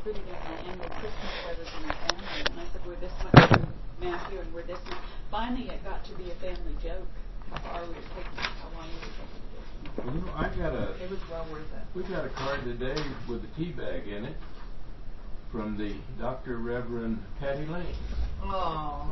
put it in my annual Christmas letter to my family, and I said, we're this much from Matthew, and we're this much. Finally, it got to be a family joke, how far we were taking, how long we were taking this. Well, you know, It was well worth it. we got a card today with a tea bag in it from the Dr. Reverend Patty Lane. Oh.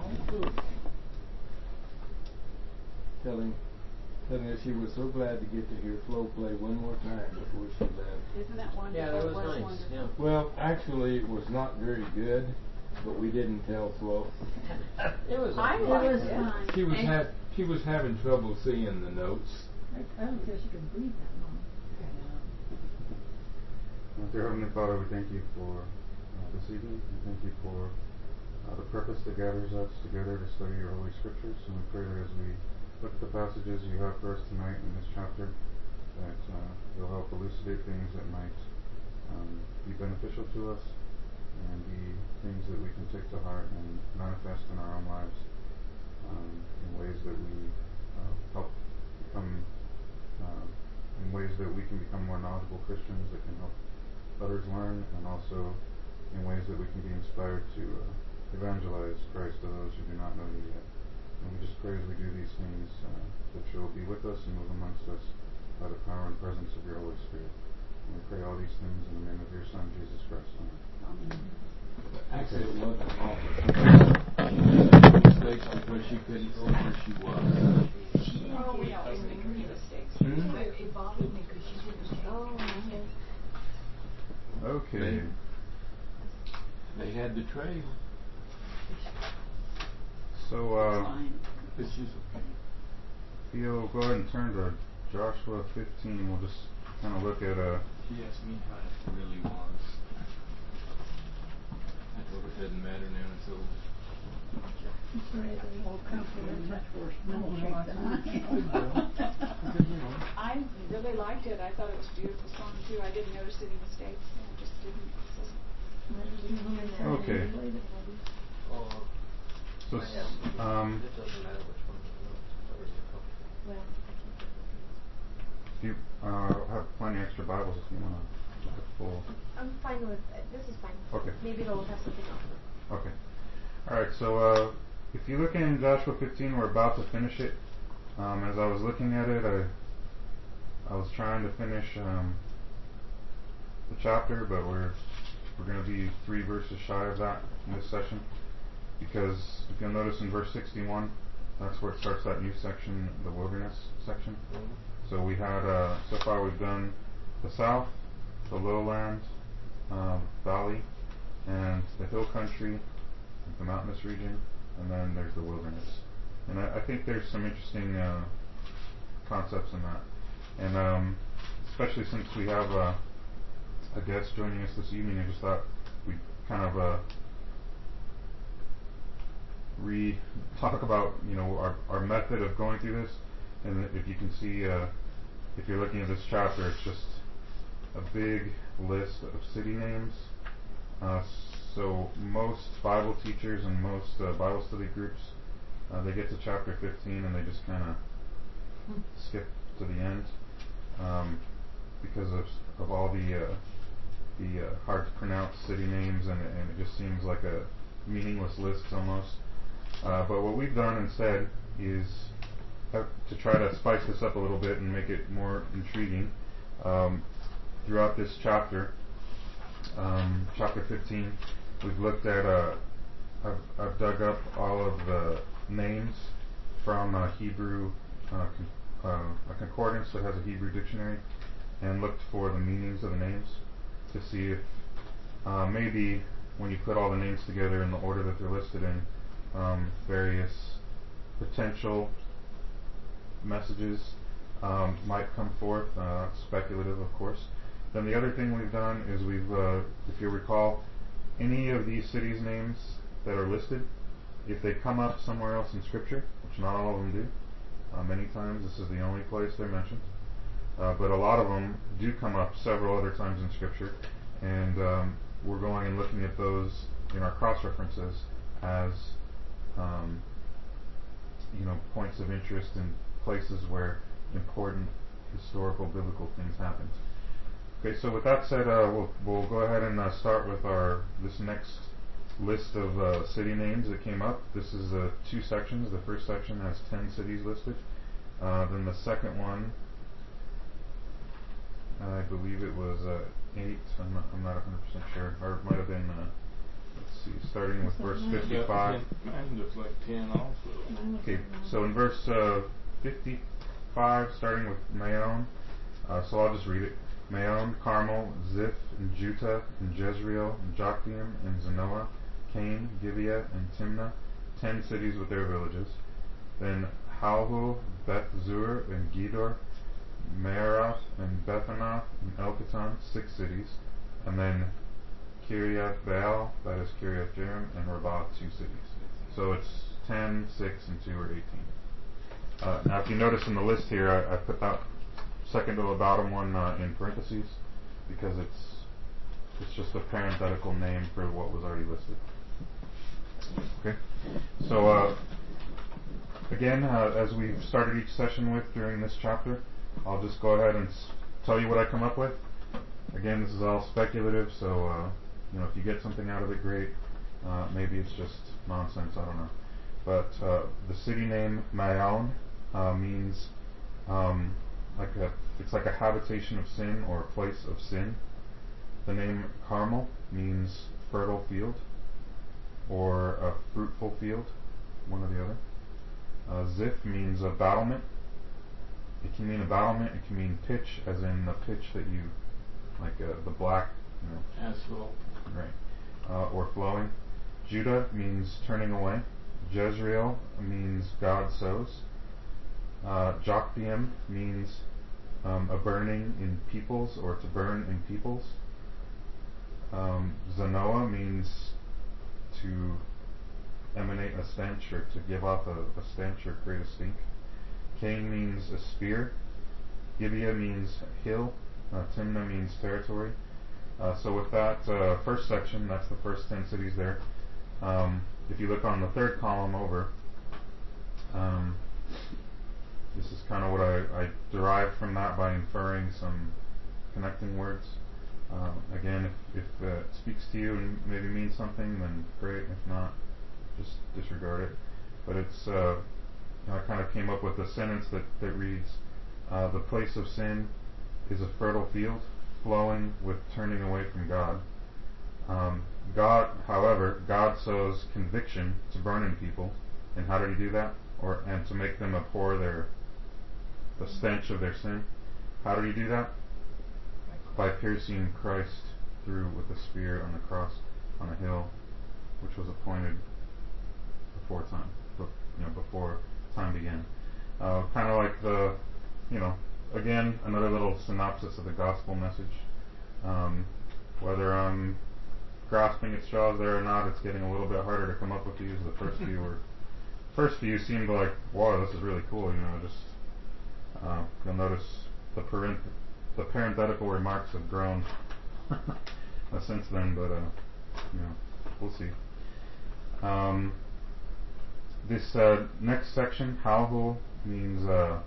Telling us she was so glad to get to hear Flo play one more time before she left. Isn't that wonderful? Yeah, that was nice. Wonderful. Yeah. Well, actually, it was not very good, but we didn't tell Flo. It was. I It liked was it. fine. She was having trouble seeing the notes. I don't think she could breathe that long. Dear Heavenly Father, we thank you for this evening. We thank you for the purpose that gathers us together to study your Holy Scriptures. And we pray that as we look at the passages you have for us tonight in this chapter, that you'll help elucidate things that might be beneficial to us and be things that we can take to heart and manifest in our own lives in ways that we help become, in ways that we can become more knowledgeable Christians that can help others learn, and also in ways that we can be inspired to evangelize Christ to those who do not know you yet. And we just pray as we do these things that you'll be with us and move amongst us by the power and presence of your Holy Spirit. And we pray all these things in the name of your Son, Jesus Christ. Amen. Actually, it wasn't awful. Mistakes because she couldn't see where she was. We always make her mistakes. It bothered me because she didn't say. Oh, okay. Okay. They had the trail. So, Fine. It's just okay. Theo, go ahead and turn to Joshua 15. We'll just kind of look at She asked me how it really was. I told her it doesn't matter now, it's over. It's right, they all come from a much worse milkshake than I am. I really liked it. I thought it was a beautiful song too. I didn't notice any mistakes. I just didn't. Okay. Oh, So, it doesn't matter which one you know. Whatever you're comfortable. Well, do you have plenty extra Bibles if you want to look at full? I'm fine with it. This is fine. Okay. Maybe they'll have something else. Okay. Alright, so if you look in Joshua 15, we're about to finish it. As I was looking at it, I was trying to finish the chapter, but we're going to be 3 verses shy of that in this session. Because if you'll notice in verse 61, that's where it starts that new section, the wilderness section. So we had, so far we've done the south, the lowland, valley, and the hill country, the mountainous region, and then there's the wilderness. And I think there's some interesting concepts in that. And especially since we have a guest joining us this evening, I just thought we'd kind of talk about, our method of going through this. And if you can see, if you're looking at this chapter, it's just a big list of city names. So most Bible teachers and most Bible study groups, they get to chapter 15 and they just kind of skip to the end because of all the hard to pronounce city names, and it just seems like a meaningless list almost. But what we've done instead is to try to spice this up a little bit and make it more intriguing. Throughout this chapter, chapter 15, we've looked at, I've dug up all of the names from Hebrew, a concordance that has a Hebrew dictionary, and looked for the meanings of the names to see if maybe when you put all the names together in the order that they're listed in, various potential messages might come forth, speculative of course. Then the other thing we've done is if you recall, any of these cities' names that are listed, if they come up somewhere else in Scripture, which not all of them do, many times this is the only place they're mentioned, but a lot of them do come up several other times in Scripture, and we're going and looking at those in our cross-references as points of interest in places where important historical biblical things happened. Okay, so with that said, we'll go ahead and start with this next list of city names that came up. This is 2 sections. The first section has 10 cities listed. Then the second one, I believe it was 8. I'm not 100% sure, or it might have been. Let's see, starting with verse 55. Mine looks like 10 also. Okay, so in verse 55, starting with Maon, so I'll just read it. Maon, Carmel, Ziph, and Juttah, and Jezreel, and Jokdeam, and Zanoah, Cain, Gibeah, and Timnah, 10 cities with their villages. Then Halhu, Beth Zur, and Gedor, Meerath, and Bethanath, and Elkatan, 6 cities. And then Kiriath Baal, that is Kiriath Jearim, and Rabbah, 2 cities. So it's 10, 6, and 2 or 18. Now if you notice in the list here, I put that second to the bottom one in parentheses because it's just a parenthetical name for what was already listed. Okay, so again, as we've started each session with during this chapter, I'll just go ahead and tell you what I come up with. Again, this is all speculative, so if you get something out of it, great. Maybe it's just nonsense, I don't know. But the city name Maon means it's like a habitation of sin or a place of sin. The name Carmel means fertile field or a fruitful field, one or the other. Ziph means a battlement. It can mean a battlement. It can mean pitch, as in the pitch that you, like the black, Asphalt. right, or flowing. Judah means turning away. Jezreel means God sows. Jokdeam means a burning in peoples, or to burn in peoples. Zanoah means to emanate a stench, or to give off a stench or create a stink. Cain means a spear. Gibeah means hill. Timnah means territory. So with that first section, that's the first 10 cities there. If you look on the third column over, this is kind of what I derived from that by inferring some connecting words. Again, if it speaks to you and maybe means something, then great. If not, just disregard it. But it's I kind of came up with a sentence that reads, the place of sin is a fertile field, flowing with turning away from God. God sows conviction to burn in people. And how did he do that? And to make them abhor the stench of their sin. How did he do that? By piercing Christ through with a spear on the cross on a hill, which was appointed before time, before time began. Kind of like again, another little synopsis of the gospel message. Whether I'm grasping at straws there or not, it's getting a little bit harder to come up with these. The first few seemed like, whoa, this is really cool. You'll notice the parenthetical remarks have grown since then, but we'll see. This next section, Halhu, means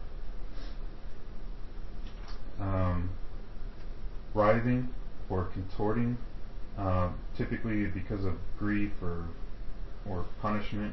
writhing or contorting, typically because of grief or punishment.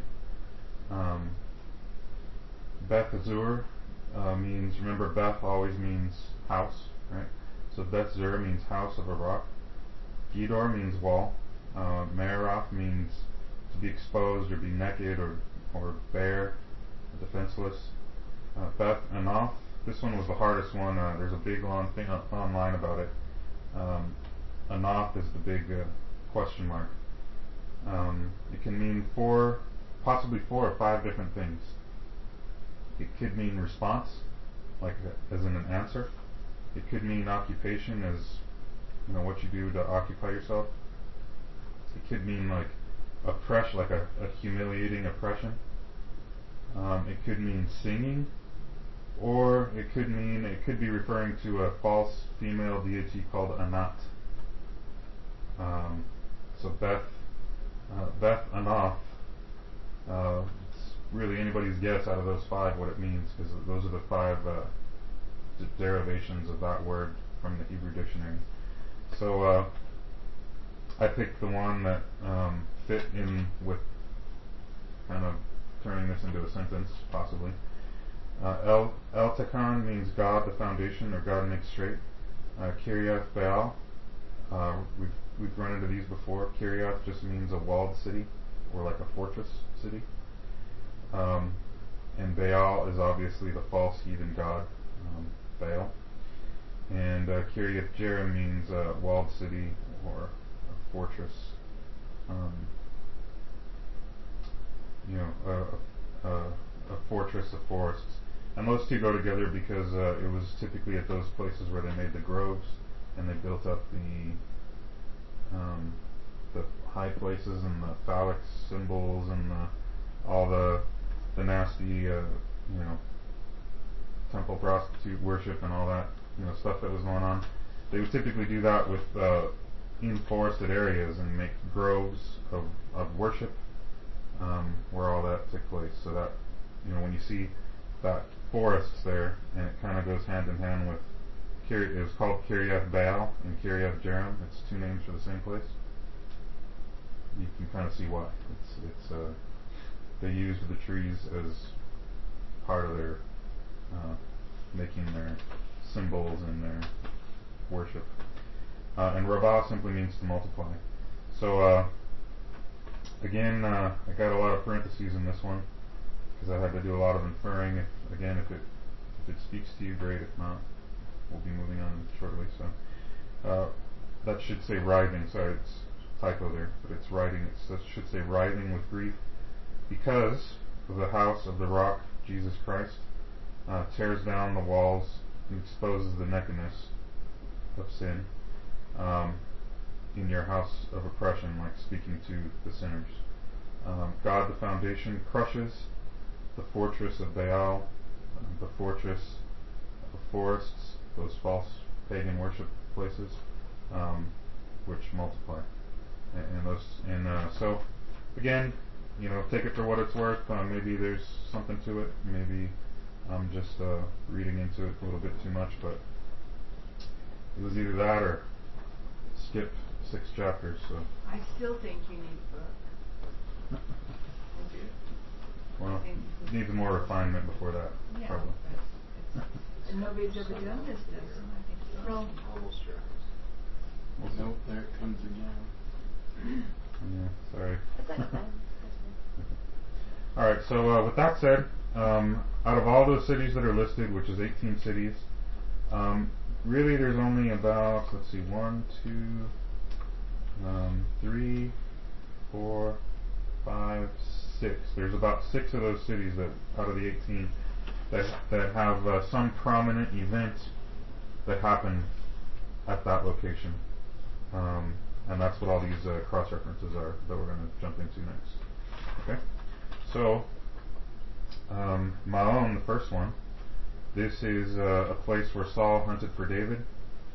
Beth Zur means, remember, Beth always means house, right? So Beth Zur means house of a rock. Gedor means wall. Meerath means to be exposed or be naked or bare, defenseless. Beth Anath, this one was the hardest one. There's a big long thing online about it. Anath is the big question mark. It can mean possibly 4 or 5 different things. It could mean response, like as in an answer. It could mean occupation, as what you do to occupy yourself. It could mean like oppression, like a humiliating oppression. It could mean singing, or it could be referring to a false female deity called Anat. So Beth Anath. It's really anybody's guess out of those 5 what it means, because those are the 5 derivations of that word from the Hebrew dictionary. So I picked the one that fit in with kind of turning this into a sentence, possibly. El Takan means God, the foundation, or God makes straight. Kiriath Baal, we've run into these before. Kiriath just means a walled city, or like a fortress city. And Baal is obviously the false heathen god, Baal. And Kiriath Jearim means a walled city or a fortress. A fortress of forests. And those two go together because it was typically at those places where they made the groves and they built up the high places and the phallic symbols and all the nasty temple prostitute worship and all that stuff that was going on. They would typically do that with in forested areas and make groves of worship where all that took place. So that when you see that forests there, and it kind of goes hand in hand with it was called Kiriath Baal and Kiriath Jearim. It's two names for the same place. You can kind of see why. It's they used the trees as part of their making their symbols and their worship. And Rabbah simply means to multiply. So again, I got a lot of parentheses in this one because I had to do a lot of inferring. If it speaks to you, great. If not, we'll be moving on shortly. So that should say writhing. Sorry, it's typo there, but it's writhing. It should say writhing with grief because of the house of the rock, Jesus Christ, tears down the walls and exposes the nakedness of sin in your house of oppression, like speaking to the sinners. God, the foundation, crushes the fortress of Baal, the fortress of forests, those false pagan worship places, which multiply. So again, take it for what it's worth. Maybe there's something to it. Maybe I'm just reading into it a little bit too much, but it was either that or skip 6 chapters. So I still think you need a book. well, it needs more refinement before that. Yeah. Probably. And nobody's ever done this to us, and I think it's Well, Almost your eyes. Nope, there it comes again. Yeah, sorry. that's not bad. Alright, so with that said, out of all those cities that are listed, which is 18 cities, really there's only about, 1, 2, 3, 4, 5, 6. There's about 6 of those cities that, out of the 18, that have some prominent event that happened at that location. And that's what all these cross-references are that we're going to jump into next. Okay? So, Maon, the first one, this is a place where Saul hunted for David.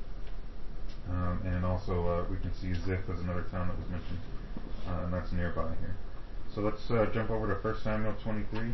And also we can see Ziph as another town that was mentioned. And that's nearby here. So let's jump over to 1 Samuel 23.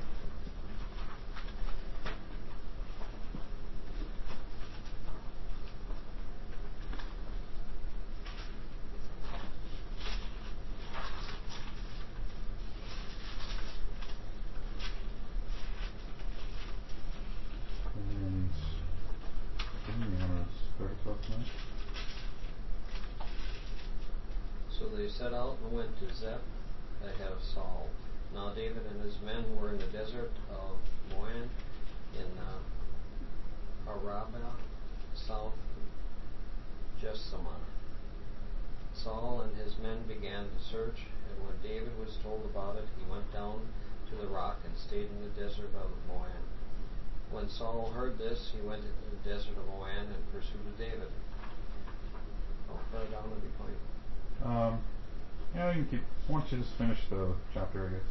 So they set out and went to Zeph ahead of Saul. Now David and his men were in the desert of Moan in Arabah, south Jessamah. Saul and his men began to search, and when David was told about it, he went down to the rock and stayed in the desert of Moan. When Saul heard this, he went into the desert of Moan and pursued David. How far down are we going? Yeah, you can keep. Why don't you just finish the chapter, I guess?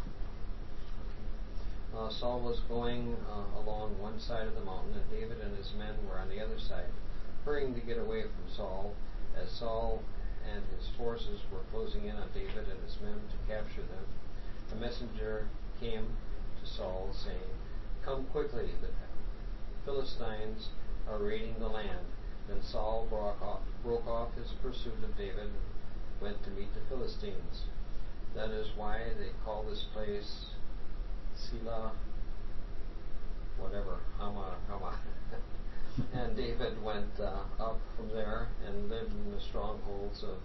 Saul was going along one side of the mountain, and David and his men were on the other side, hurrying to get away from Saul. As Saul and his forces were closing in on David and his men to capture them, a messenger came to Saul, saying, "Come quickly, the Philistines are raiding the land." Then Saul broke off his pursuit of David and went to meet the Philistines. That is why they call this place Selah, whatever, Hama. And David went up from there and lived in the strongholds of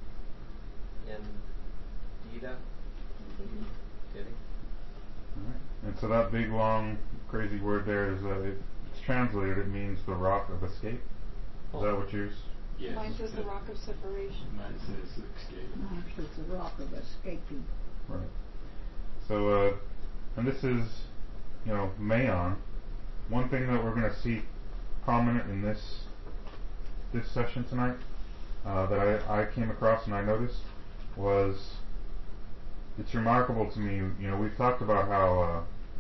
Endida. Kidding? Alright. And so that big, long, crazy word there is it's translated, it means the rock of escape. Is that what yours? Yes. Mine says the rock of separation. Mine says escape. Mine says the rock of escaping. Right. So, and this is, Maon. One thing that we're going to see prominent in this session tonight that I came across and I noticed was, it's remarkable to me. We've talked about how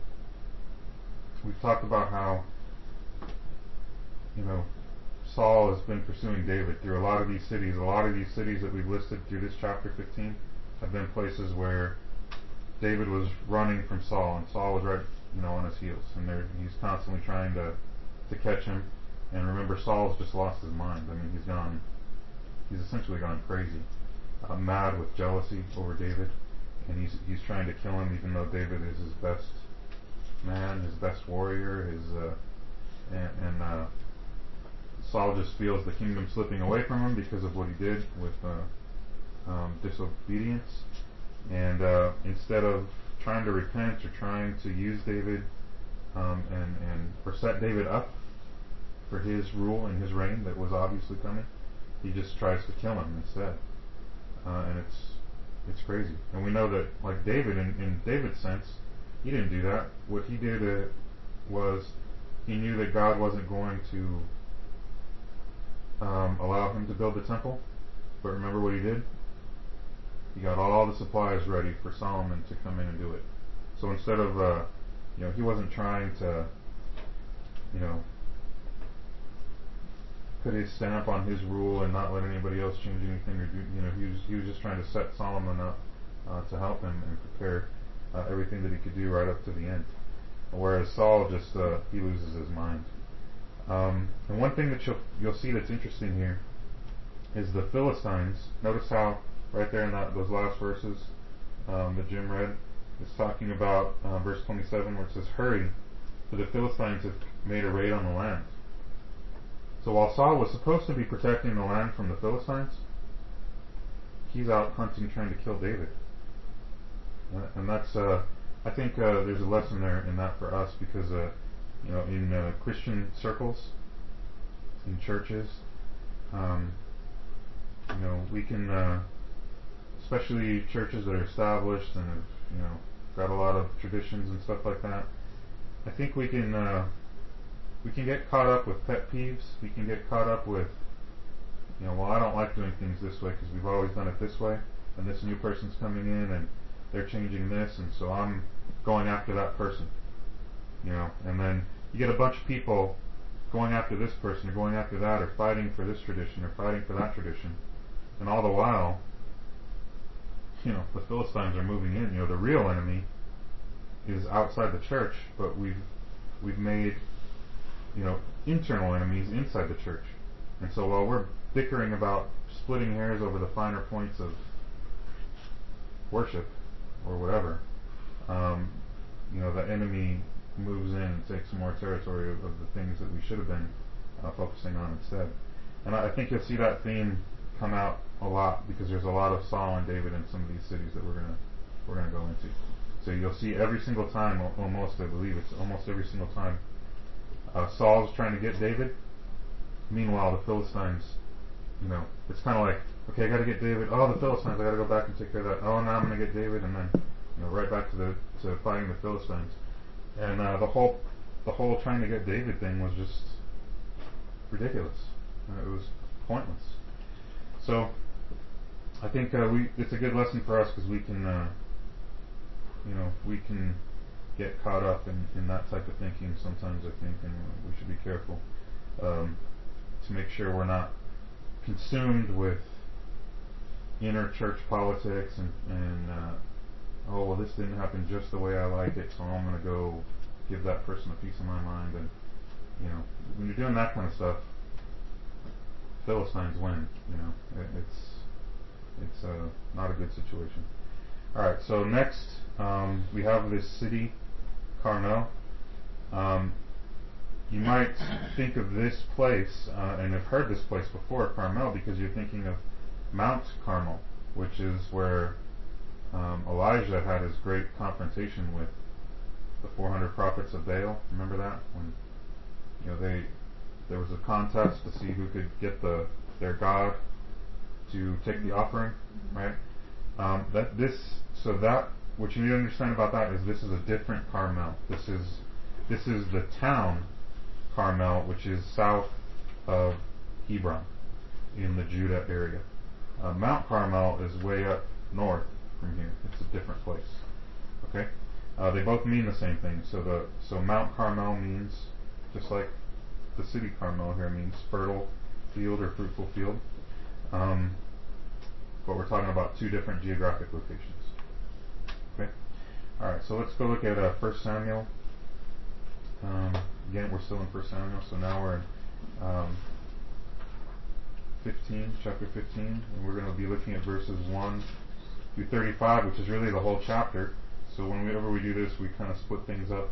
Saul has been pursuing David through a lot of these cities. A lot of these cities that we've listed through this chapter 15 have been places where David was running from Saul, and Saul was right, on his heels, and he's constantly trying to catch him. And remember, Saul's just lost his mind. I mean, he's essentially gone crazy, mad with jealousy over David, and he's trying to kill him, even though David is his best man, his best warrior, and Saul just feels the kingdom slipping away from him because of what he did with disobedience. And instead of trying to repent or trying to use David or set David up for his rule and his reign that was obviously coming, he just tries to kill him instead. And it's crazy. And we know that, like David, in David's sense, he didn't do that. What he did was he knew that God wasn't going to allow him to build the temple. But remember what he did? He got all the supplies ready for Solomon to come in and do it. So instead of, he wasn't trying to, put his stamp on his rule and not let anybody else change anything or do, he was just trying to set Solomon up to help him and prepare everything that he could do right up to the end. Whereas Saul just, he loses his mind. And one thing that you'll see that's interesting here is the Philistines. Notice how right there in those last verses that Jim read, it's talking about verse 27 where it says, "Hurry, for the Philistines have made a raid on the land." So while Saul was supposed to be protecting the land from the Philistines, he's out hunting, trying to kill David. And that's, I think there's a lesson there in that for us, because in Christian circles, in churches, we can, especially churches that are established and have, got a lot of traditions and stuff like that. I think we can get caught up with pet peeves. We can get caught up with, well, I don't like doing things this way because we've always done it this way, and this new person's coming in and they're changing this, and so I'm going after that person. And then you get a bunch of people going after this person or going after that, or fighting for this tradition or fighting for that tradition, and all the while, the Philistines are moving in. The real enemy is outside the church, but we've made internal enemies inside the church. And so while we're bickering about splitting hairs over the finer points of worship or whatever, the enemy moves in and takes some more territory of the things that we should have been focusing on instead. And I think you'll see that theme come out a lot, because there's a lot of Saul and David in some of these cities that we're gonna go into. So you'll see every single time, almost, I believe it's almost every single time, Saul's trying to get David. Meanwhile, the Philistines, it's kind of like, okay, I got to get David. Oh, the Philistines, I got to go back and take care of that. Oh, now I'm going to get David, and then right back to fighting the Philistines. And the whole trying to get David thing was just ridiculous. It was pointless. So I think it's a good lesson for us, because we can we can get caught up in that type of thinking sometimes, I think, and we should be careful to make sure we're not consumed with inner church politics and oh, well, this didn't happen just the way I like it, so I'm going to go give that person a piece of my mind. And when you're doing that kind of stuff, Philistines win. You know, it's not a good situation. All right. So next we have this city, Carmel. You might think of this place and have heard this place before, Carmel, because you're thinking of Mount Carmel, which is where Elijah had his great confrontation with the 400 prophets of Baal. Remember that, when there was a contest to see who could get their god to take the offering, right? What you need to understand about that is this is a different Carmel. This is the town Carmel, which is south of Hebron in the Judah area. Mount Carmel is way up north from here. It's a different place. Okay, they both mean the same thing. So Mount Carmel means, just like the city Carmel here means, fertile field or fruitful field. But we're talking about two different geographic locations. Okay. All right. So let's go look at 1 Samuel. Again, we're still in 1 Samuel, so now we're in chapter 15, and we're going to be looking at verses 1 through 35, which is really the whole chapter. So whenever we do this, we kind of split things up.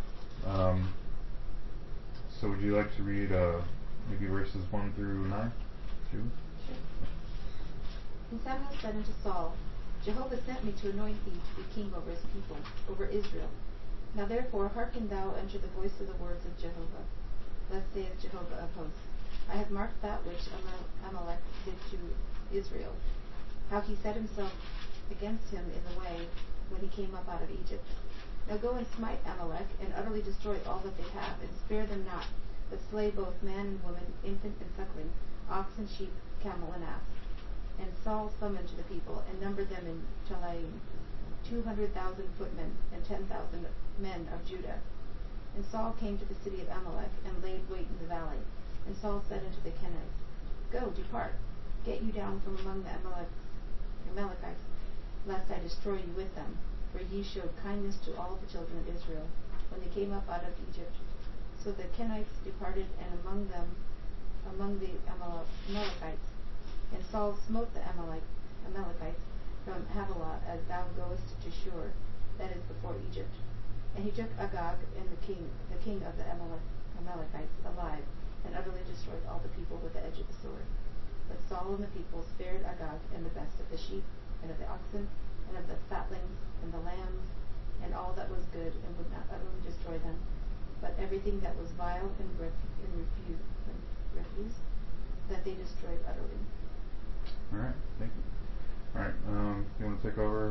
So would you like to read maybe verses 1 through 9? Julie? Sure. And Samuel said unto Saul, Jehovah sent me to anoint thee to be king over his people, over Israel. Now therefore hearken thou unto the voice of the words of Jehovah. Thus saith Jehovah of hosts, I have marked that which Amalek did to Israel, how he set himself against him in the way when he came up out of Egypt. Now go and smite Amalek, and utterly destroy all that they have, and spare them not, but slay both man and woman, infant and suckling, ox and sheep, camel and ass. And Saul summoned to the people, and numbered them in Telaim, 200,000 footmen, and 10,000 men of Judah. And Saul came to the city of Amalek, and laid wait in the valley. And Saul said unto the Kenites, Go, depart, get you down from among the Amalekites, lest I destroy you with them. For ye showed kindness to all the children of Israel, when they came up out of Egypt. So the Kenites departed, and among the Amalekites. And Saul smote the Amalekites from Havilah, as thou goest to Shur, that is before Egypt. And he took Agag and the king of the Amalekites alive, and utterly destroyed all the people with the edge of the sword. But Saul and the people spared Agag and the best of the sheep, and of the oxen, and of the fatlings, and the lambs, and all that was good, and would not utterly destroy them, but everything that was vile and refuse, that they destroyed utterly. All right, thank you. All right, you want to take over?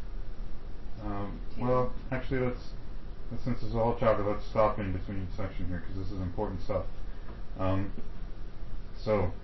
Well, actually, since this is a whole chapter, let's stop in between section here, because this is important stuff. So,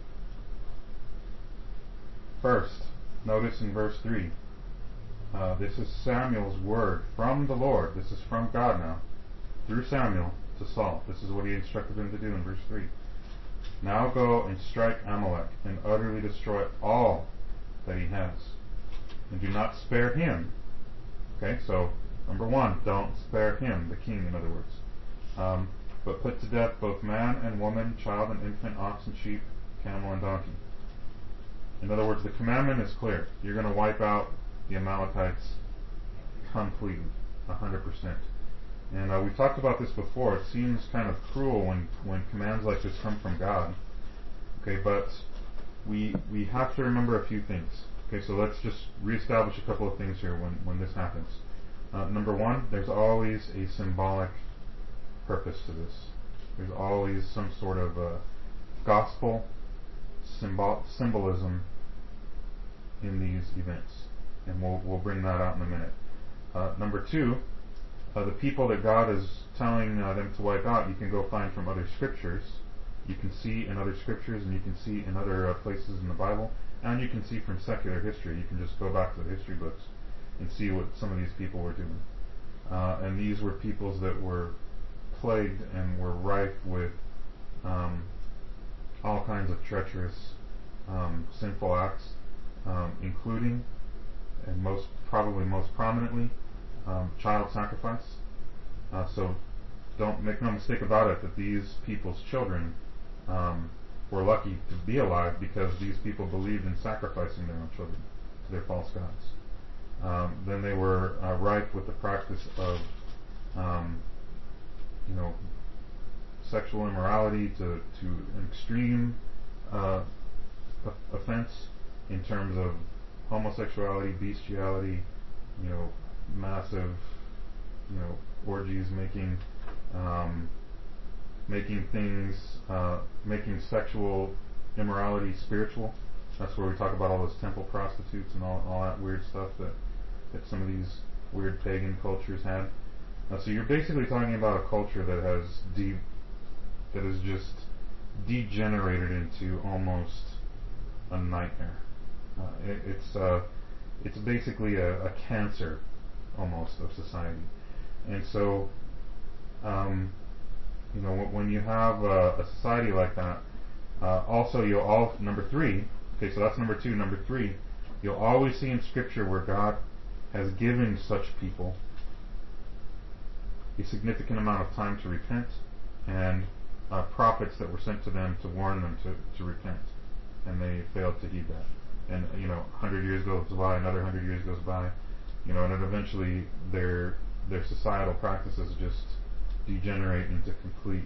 first, notice in verse 3, this is Samuel's word from the Lord. This is from God now, through Samuel to Saul. This is what he instructed him to do in verse 3. Now go and strike Amalek, and utterly destroy all that he has, and do not spare him. Okay, so number one, don't spare him, the king, in other words. But put to death both man and woman, child and infant, ox and sheep, camel and donkey. In other words, the commandment is clear. You're going to wipe out the Amalekites completely, 100%. And we've talked about this before. It seems kind of cruel when commands like this come from God. Okay, but we have to remember a few things. Okay, so let's just reestablish a couple of things here when this happens. Number one, there's always a symbolic purpose to this. There's always some sort of gospel symbolism in these events, and we'll bring that out in a minute. Number two, the people that God is telling them to wipe out, you can go find from other scriptures. You can see in other scriptures, and you can see in other places in the Bible, and you can see from secular history. You can just go back to the history books and see what some of these people were doing. And these were peoples that were plagued and were rife with all kinds of treacherous, sinful acts, including, and most prominently, child sacrifice. So don't make no mistake about it that these people's children were lucky to be alive because these people believed in sacrificing their own children to their false gods. Then they were rife with the practice of, sexual immorality to an extreme offense in terms of homosexuality, bestiality, massive, orgies, making sexual immorality spiritual. That's where we talk about all those temple prostitutes and all that weird stuff that some of these weird pagan cultures had. So you're basically talking about a culture that has just degenerated into almost a nightmare. It's basically a cancer almost of society. And so when you have a society like that, also number three, okay, so that's number two. Number three, you'll always see in Scripture where God has given such people a significant amount of time to repent, and prophets that were sent to them to warn them to repent, and they failed to heed that. And 100 years goes by, another 100 years goes by, and then eventually their societal practices just degenerate into complete.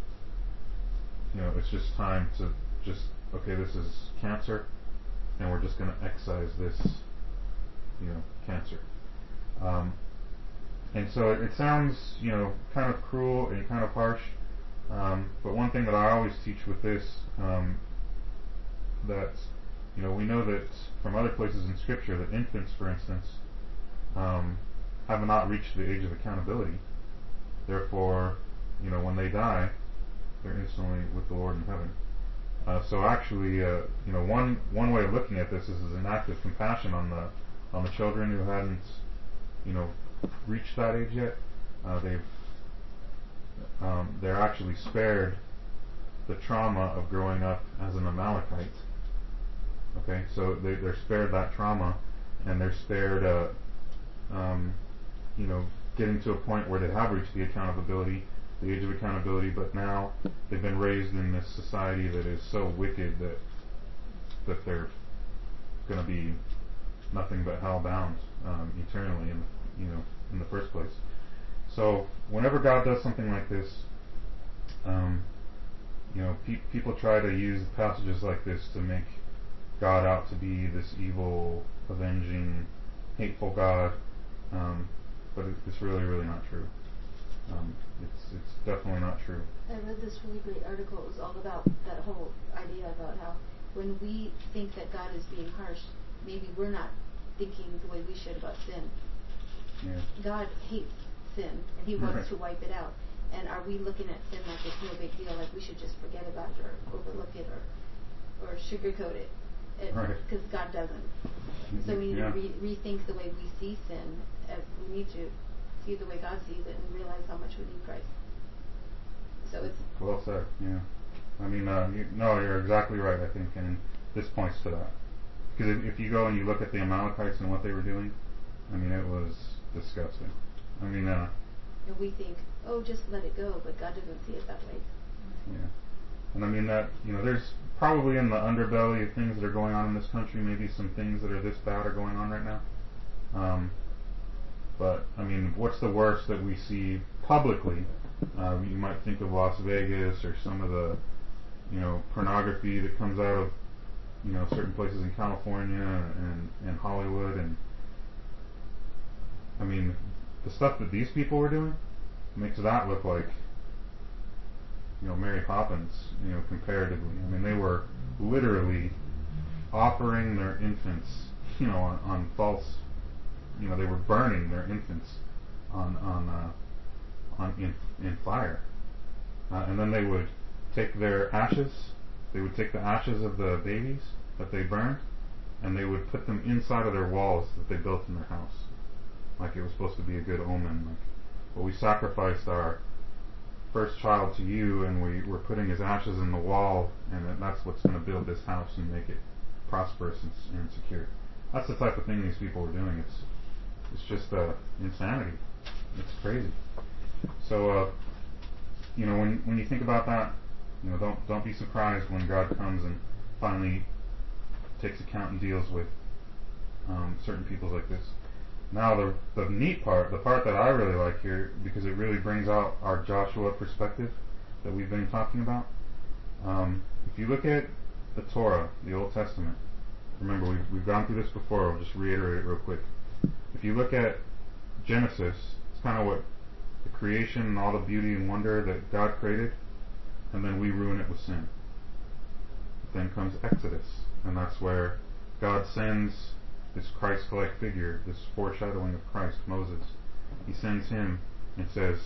It's just time to okay, this is cancer, and we're just going to excise this, cancer. And so it sounds, kind of cruel and kind of harsh. But one thing that I always teach with this, that we know that from other places in Scripture that infants, for instance, have not reached the age of accountability. Therefore, when they die, they're instantly with the Lord in heaven. So actually, one way of looking at this is as an act of compassion on the children who hadn't, reached that age yet. They're actually spared the trauma of growing up as an Amalekite. Okay, so they're spared that trauma, and they're spared, getting to a point where they have reached the age of accountability, but now they've been raised in this society that is so wicked that they're going to be nothing but hell-bound eternally, in the first place. So whenever God does something like this, people try to use passages like this to make God out to be this evil, avenging, hateful God, but it's really, really not true. It's definitely not true. I read this really great article. It was all about that whole idea about how when we think that God is being harsh, maybe we're not thinking the way we should about sin. Yeah. God hates sin, and He wants to wipe it out. And are we looking at sin like it's no big deal, like we should just forget about it or overlook it or sugarcoat it? Because God doesn't. So we need to rethink the way we see sin. We need to see the way God sees it and realize how much we need Christ. So it's well said. Yeah, I mean, you're exactly right. I think, and this points to that. Because if you go and you look at the Amalekites and what they were doing, I mean, it was disgusting. I mean, and we think, oh, just let it go, but God doesn't see it that way. Yeah, and I mean that there's probably in the underbelly of things that are going on in this country, maybe some things that are this bad are going on right now. But I mean, what's the worst that we see publicly? You might think of Las Vegas or some of the, pornography that comes out of, certain places in California and Hollywood, and I mean, the stuff that these people were doing makes that look like, Mary Poppins, comparatively. I mean, they were literally offering their infants, on false, they were burning their infants in fire, and then they would take their ashes. They would take the ashes of the babies that they burned, and they would put them inside of their walls that they built in their house, like it was supposed to be a good omen. Like, well, we sacrificed our first child to you, and we're putting his ashes in the wall, and that's what's going to build this house and make it prosperous and secure. That's the type of thing these people were doing. It's just insanity. It's crazy. So, when you think about that, Don't be surprised when God comes and finally takes account and deals with certain peoples like this. Now the neat part, the part that I really like here, because it really brings out our Joshua perspective that we've been talking about. If you look at the Torah, the Old Testament, remember we've gone through this before, I'll just reiterate it real quick. If you look at Genesis, it's kind of what the creation and all the beauty and wonder that God created, and then we ruin it with sin. Then comes Exodus, and that's where God sends this Christ-like figure, this foreshadowing of Christ, Moses. He sends him and says,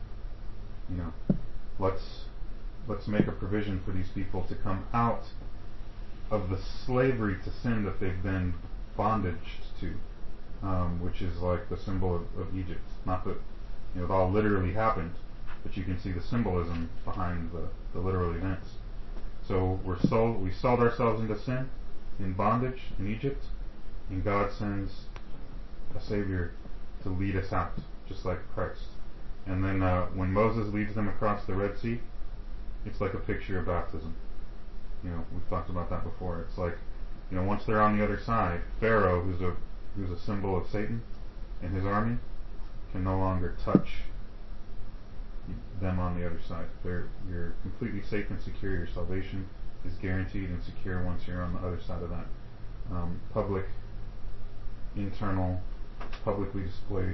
let's make a provision for these people to come out of the slavery to sin that they've been bondage to, which is like the symbol of Egypt. Not that it all literally happened, but you can see the symbolism behind the literal events. So we sold ourselves into sin, in bondage in Egypt, and God sends a Savior to lead us out, just like Christ. And then when Moses leads them across the Red Sea, it's like a picture of baptism. We've talked about that before. It's like, once they're on the other side, Pharaoh, who's a symbol of Satan and his army, can no longer touch them on the other side. You're completely safe and secure. Your salvation is guaranteed and secure once you're on the other side of that. Public, internal, publicly displayed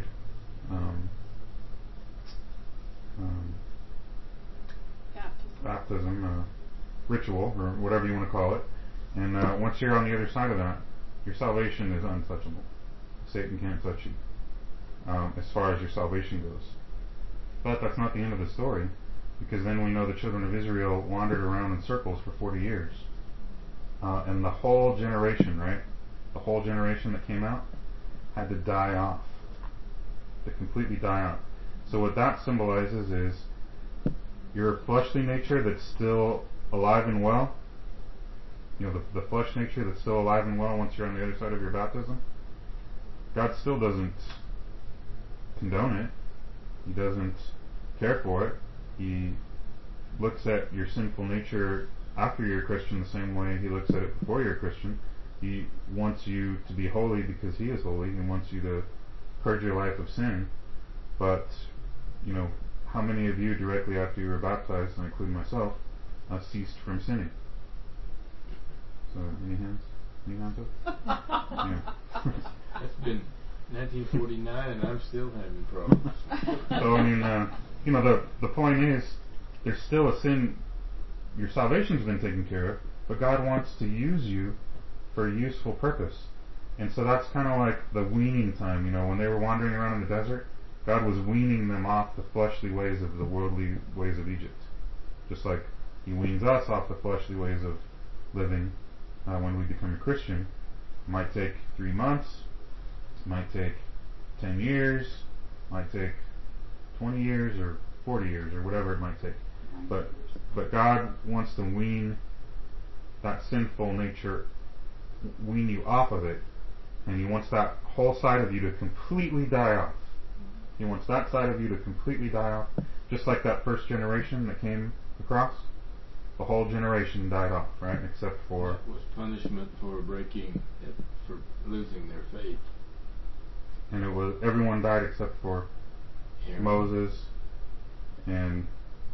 baptism ritual, or whatever you want to call it. And once you're on the other side of that, your salvation is untouchable. Satan can't touch you as far as your salvation goes. But that's not the end of the story, because then we know the children of Israel wandered around in circles for 40 years. And the whole generation, right? The whole generation that came out had to die off. To completely die off. So what that symbolizes is your fleshly nature that's still alive and well. The flesh nature that's still alive and well once you're on the other side of your baptism. God still doesn't condone it. He doesn't care for it. He looks at your sinful nature after you're a Christian the same way he looks at it before you're a Christian. He wants you to be holy because he is holy. He wants you to purge your life of sin. But, how many of you directly after you were baptized, and I include myself, ceased from sinning? So, any hands? Any hands up? Yeah. That's been 1949 and I'm still having problems. So, the point is, there's still a sin. Your salvation's been taken care of, but God wants to use you for a useful purpose. And so that's kind of like the weaning time, when they were wandering around in the desert, God was weaning them off the fleshly ways of the worldly ways of Egypt. Just like he weans us off the fleshly ways of living when we become a Christian. It might take 3 months, it might take 10 years, it might take 20 years or 40 years or whatever it might take. But God wants to wean that sinful nature, wean you off of it, and he wants that whole side of you to completely die off. He wants that side of you to completely die off, just like that first generation that came across. The whole generation died off, right? Except for... That was punishment for for losing their faith. And it was, everyone died except for Aaron. Moses and...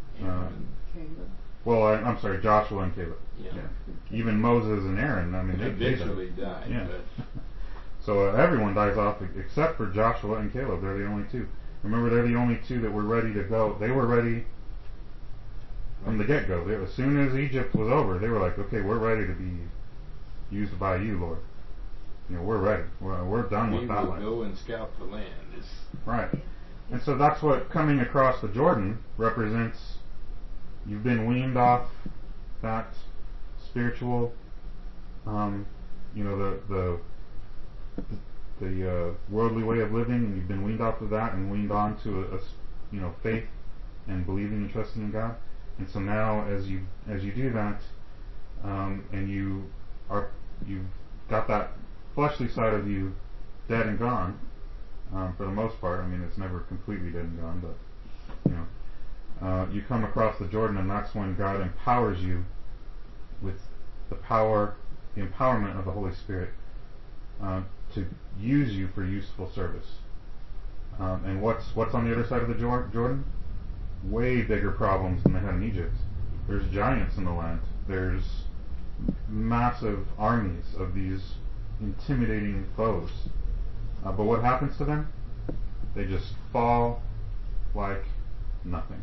Caleb. I'm sorry, Joshua and Caleb. Yeah. Even Moses and Aaron, they eventually died. Yeah. But So everyone dies off except for Joshua and Caleb. They're the only two. Remember, they're the only two that were ready to go. They were ready from the get-go. As soon as Egypt was over, they were like, okay, we're ready to be used by you, Lord. We're ready. We're done with that life. We will go and scout the land. Right. And so that's what coming across the Jordan represents. You've been weaned off that spiritual, the worldly way of living, and you've been weaned off of that and weaned on to a faith and believing and trusting in God. And so now, as you do that, and you've got that fleshly side of you dead and gone, for the most part. It's never completely dead and gone, but you come across the Jordan, and that's when God empowers you with the empowerment of the Holy Spirit to use you for useful service. And what's on the other side of the Jordan? Way bigger problems than they had in Egypt. There's giants in the land. There's massive armies of these intimidating foes. But what happens to them? They just fall like nothing.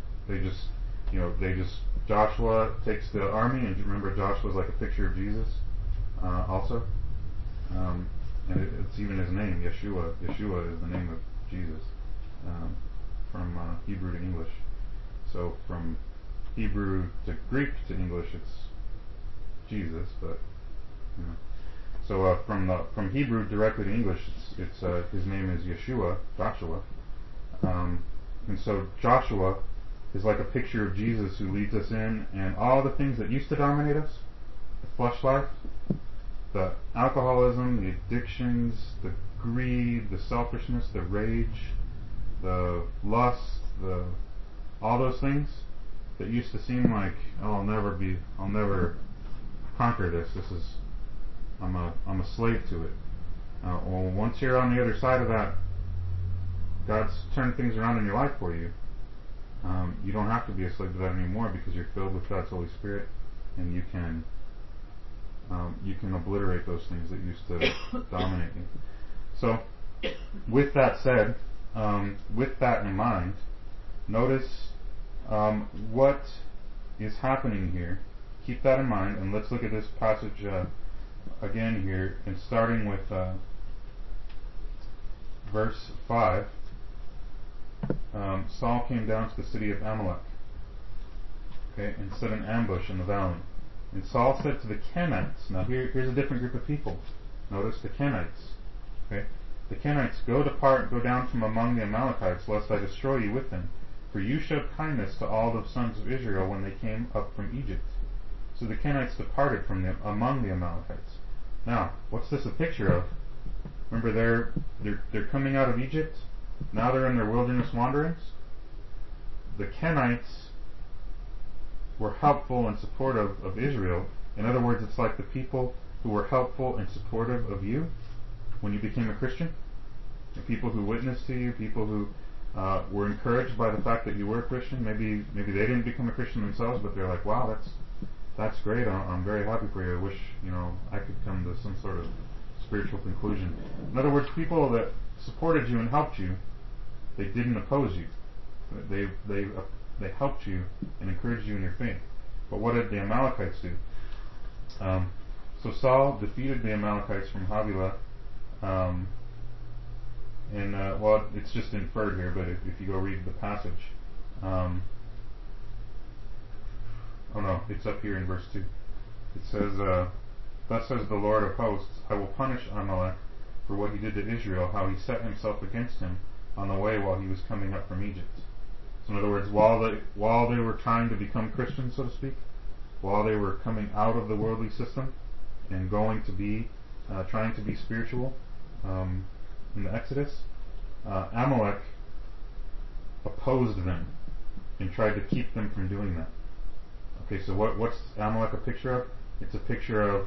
Joshua takes the army, and remember Joshua's like a picture of Jesus also. And it's even his name, Yeshua. Yeshua is the name of Jesus from Hebrew to English. So from Hebrew to Greek to English, it's Jesus, but you know. So from Hebrew directly to English, it's his name is Yeshua, Joshua, and so Joshua is like a picture of Jesus who leads us in, and all the things that used to dominate us, the flesh life, the alcoholism, the addictions, the greed, the selfishness, the rage, the lust, all those things that used to seem like, oh, I'll never conquer this. I'm a slave to it. Well, once you're on the other side of that, God's turned things around in your life for you. You don't have to be a slave to that anymore because you're filled with God's Holy Spirit, and you can obliterate those things that used to dominate you. So, with that said, with that in mind, notice what is happening here. Keep that in mind, and let's look at this passage again here, and starting with verse 5. Saul came down to the city of Amalek, and set an ambush in the valley. And Saul said to the Kenites, now here's a different group of people. Notice the Kenites. The Kenites, depart, go down from among the Amalekites, lest I destroy you with them. For you showed kindness to all the sons of Israel when they came up from Egypt. So the Kenites departed from among the Amalekites. Now, what's this a picture of? Remember, they're coming out of Egypt. Now they're in their wilderness wanderings. The Kenites were helpful and supportive of Israel. In other words, it's like the people who were helpful and supportive of you when you became a Christian. The people who witnessed to you, people who were encouraged by the fact that you were a Christian. Maybe they didn't become a Christian themselves, but they're like, wow, that's great. I'm very happy for you. I wish I could come to some sort of spiritual conclusion. In other words, people that supported you and helped you, they didn't oppose you. They helped you and encouraged you in your faith. But what did the Amalekites do? So Saul defeated the Amalekites from Havilah, well, it's just inferred here, but if you go read the passage, it's up here in verse 2. It says, thus says the Lord of hosts, I will punish Amalek for what he did to Israel, how he set himself against him on the way while he was coming up from Egypt. So in other words, while they were trying to become Christians, so to speak, while they were coming out of the worldly system and going to be, trying to be spiritual in the Exodus, Amalek opposed them and tried to keep them from doing that. Okay, so what's Amalek a picture of? It's a picture of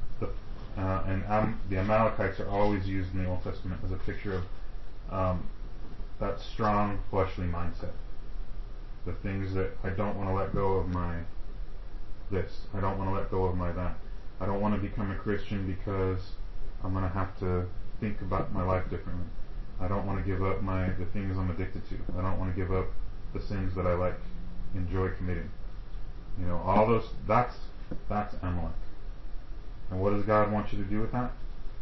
the Amalekites are always used in the Old Testament as a picture of that strong fleshly mindset. The things that I don't want to let go of my this. I don't want to let go of my that. I don't want to become a Christian because I'm going to have to think about my life differently. I don't want to give up the things I'm addicted to. I don't want to give up the sins that I enjoy committing. All those, that's Amalek. And what does God want you to do with that?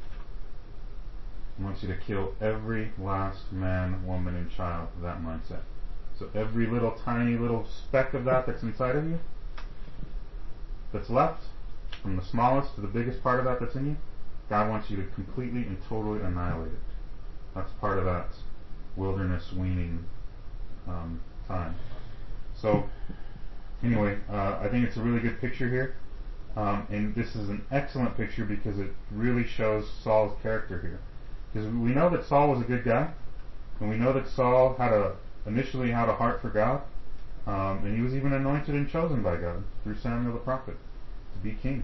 He wants you to kill every last man, woman, and child of that mindset. So every tiny little speck of that's inside of you, that's left, from the smallest to the biggest part of that's in you, God wants you to completely and totally annihilate it. That's part of that wilderness weaning time. So, anyway, I think it's a really good picture here. And this is an excellent picture because it really shows Saul's character here. Because we know that Saul was a good guy, and we know that Saul initially had a heart for God, And he was even anointed and chosen by God through Samuel the prophet to be king.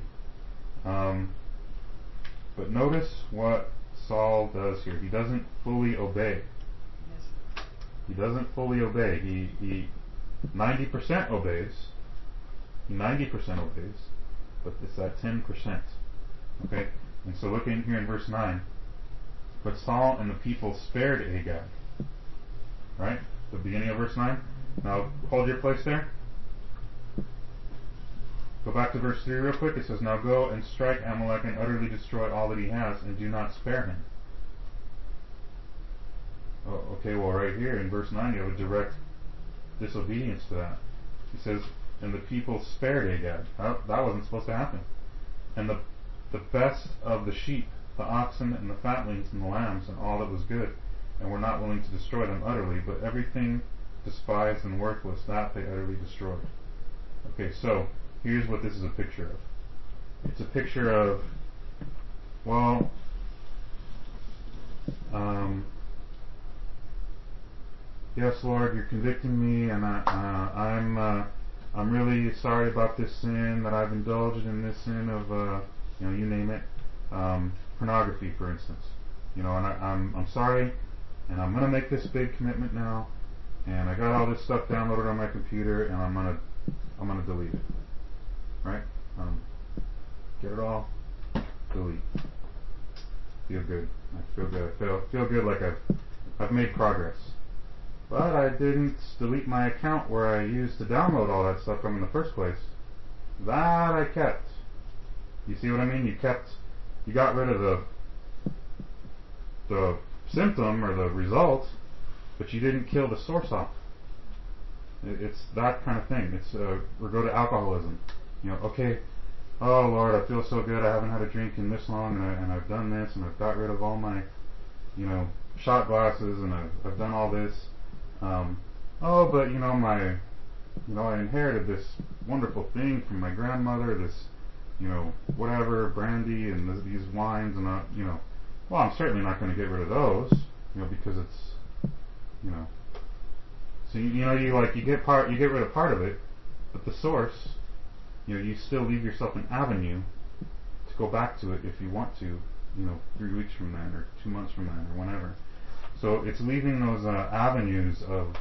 But notice what Saul does here. He doesn't fully obey. He doesn't fully obey. He 90% obeys. He 90% obeys, but it's that 10%. Okay? And so look in here in verse 9. But Saul and the people spared Agag. Right? The beginning of verse 9. Now hold your place there. Go back to verse 3 real quick. It says, now go and strike Amalek and utterly destroy all that he has, and do not spare him. Oh, okay, well right here in verse 9 you have a direct disobedience to that. He says, and the people spared Agag. That wasn't supposed to happen. And the best of the sheep, the oxen and the fatlings and the lambs and all that was good, and were not willing to destroy them utterly, but everything despised and worthless, that they utterly destroyed. Okay, so here's what this is a picture of. It's a picture of, well, yes, Lord, you're convicting me, and I'm really sorry about this sin that I've indulged in. This sin of, you name it, pornography, for instance. And I'm sorry, and I'm gonna make this big commitment now, and I got all this stuff downloaded on my computer, and I'm gonna delete it. Right? Get it all, delete. Feel good. I feel good. I feel good, like I've made progress. But I didn't delete my account where I used to download all that stuff from in the first place. That I kept. You see what I mean? You got rid of the symptom or the result, but you didn't kill the source off. It's that kind of thing. We go to alcoholism. Okay, oh Lord, I feel so good. I haven't had a drink in this long, and I've done this, and I've got rid of all my, shot glasses, and I've done all this. But I inherited this wonderful thing from my grandmother. This, whatever, brandy and these wines, and well, I'm certainly not going to get rid of those, because it's, So you get rid of part of it, but the source, you still leave yourself an avenue to go back to it if you want to, 3 weeks from then or 2 months from then or whenever. So it's leaving those avenues of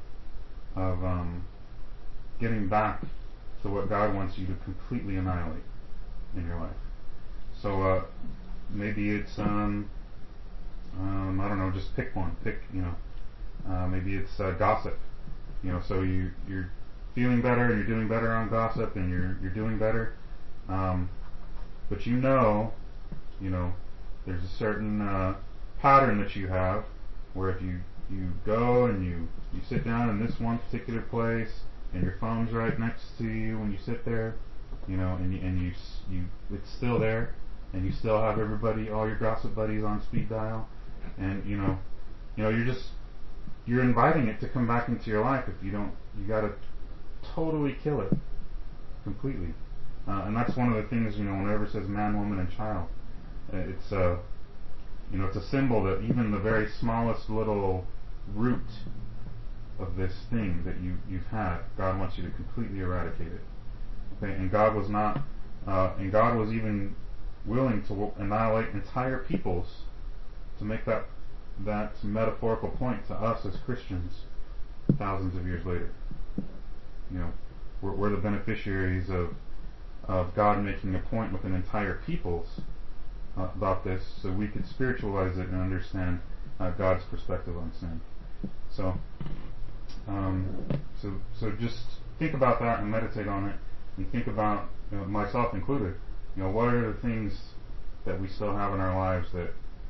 getting back to what God wants you to completely annihilate in your life. So maybe it's I don't know, just pick one. Maybe it's gossip. So you're feeling better and you're doing better on gossip and you're doing better, but there's a certain pattern that you have where if you go and you sit down in this one particular place and your phone's right next to you when you sit there, and you it's still there, and you still have all your gossip buddies on speed dial, and you're inviting it to come back into your life. If you don't, you got to totally kill it completely. And that's one of the things, whenever it says man, woman, and child, it's it's a symbol that even the very smallest little root of this thing that you've had, God wants you to completely eradicate it. Okay, and God was even willing to annihilate entire peoples to make that metaphorical point to us as Christians thousands of years later. We're the beneficiaries of God making a point with an entire peoples about this, so we could spiritualize it and understand God's perspective on sin. So just think about that and meditate on it, and think about, myself included, what are the things that we still have in our lives that,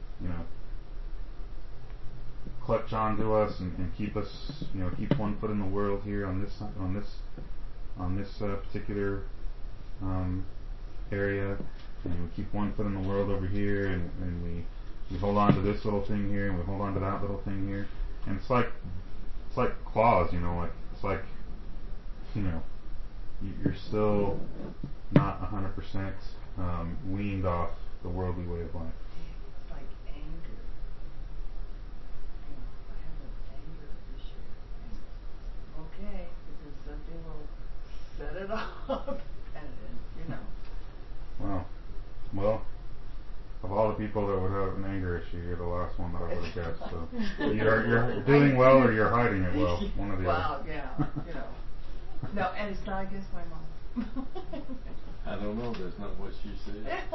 clutch onto us and keep us, keep one foot in the world here on this particular area, and we keep one foot in the world over here, and we hold on to this little thing here, and we hold on to that little thing here, and it's like claws, it's like you're still not 100% weaned off the worldly way of life. It's like anger. I have an anger issue. Okay, because people that would have an anger issue. You're the last one that I would have guessed. So you're doing well or you're hiding it well. One or the Wow, other. yeah, you know. No, and it's not against my mom. I don't know. That's not what she said.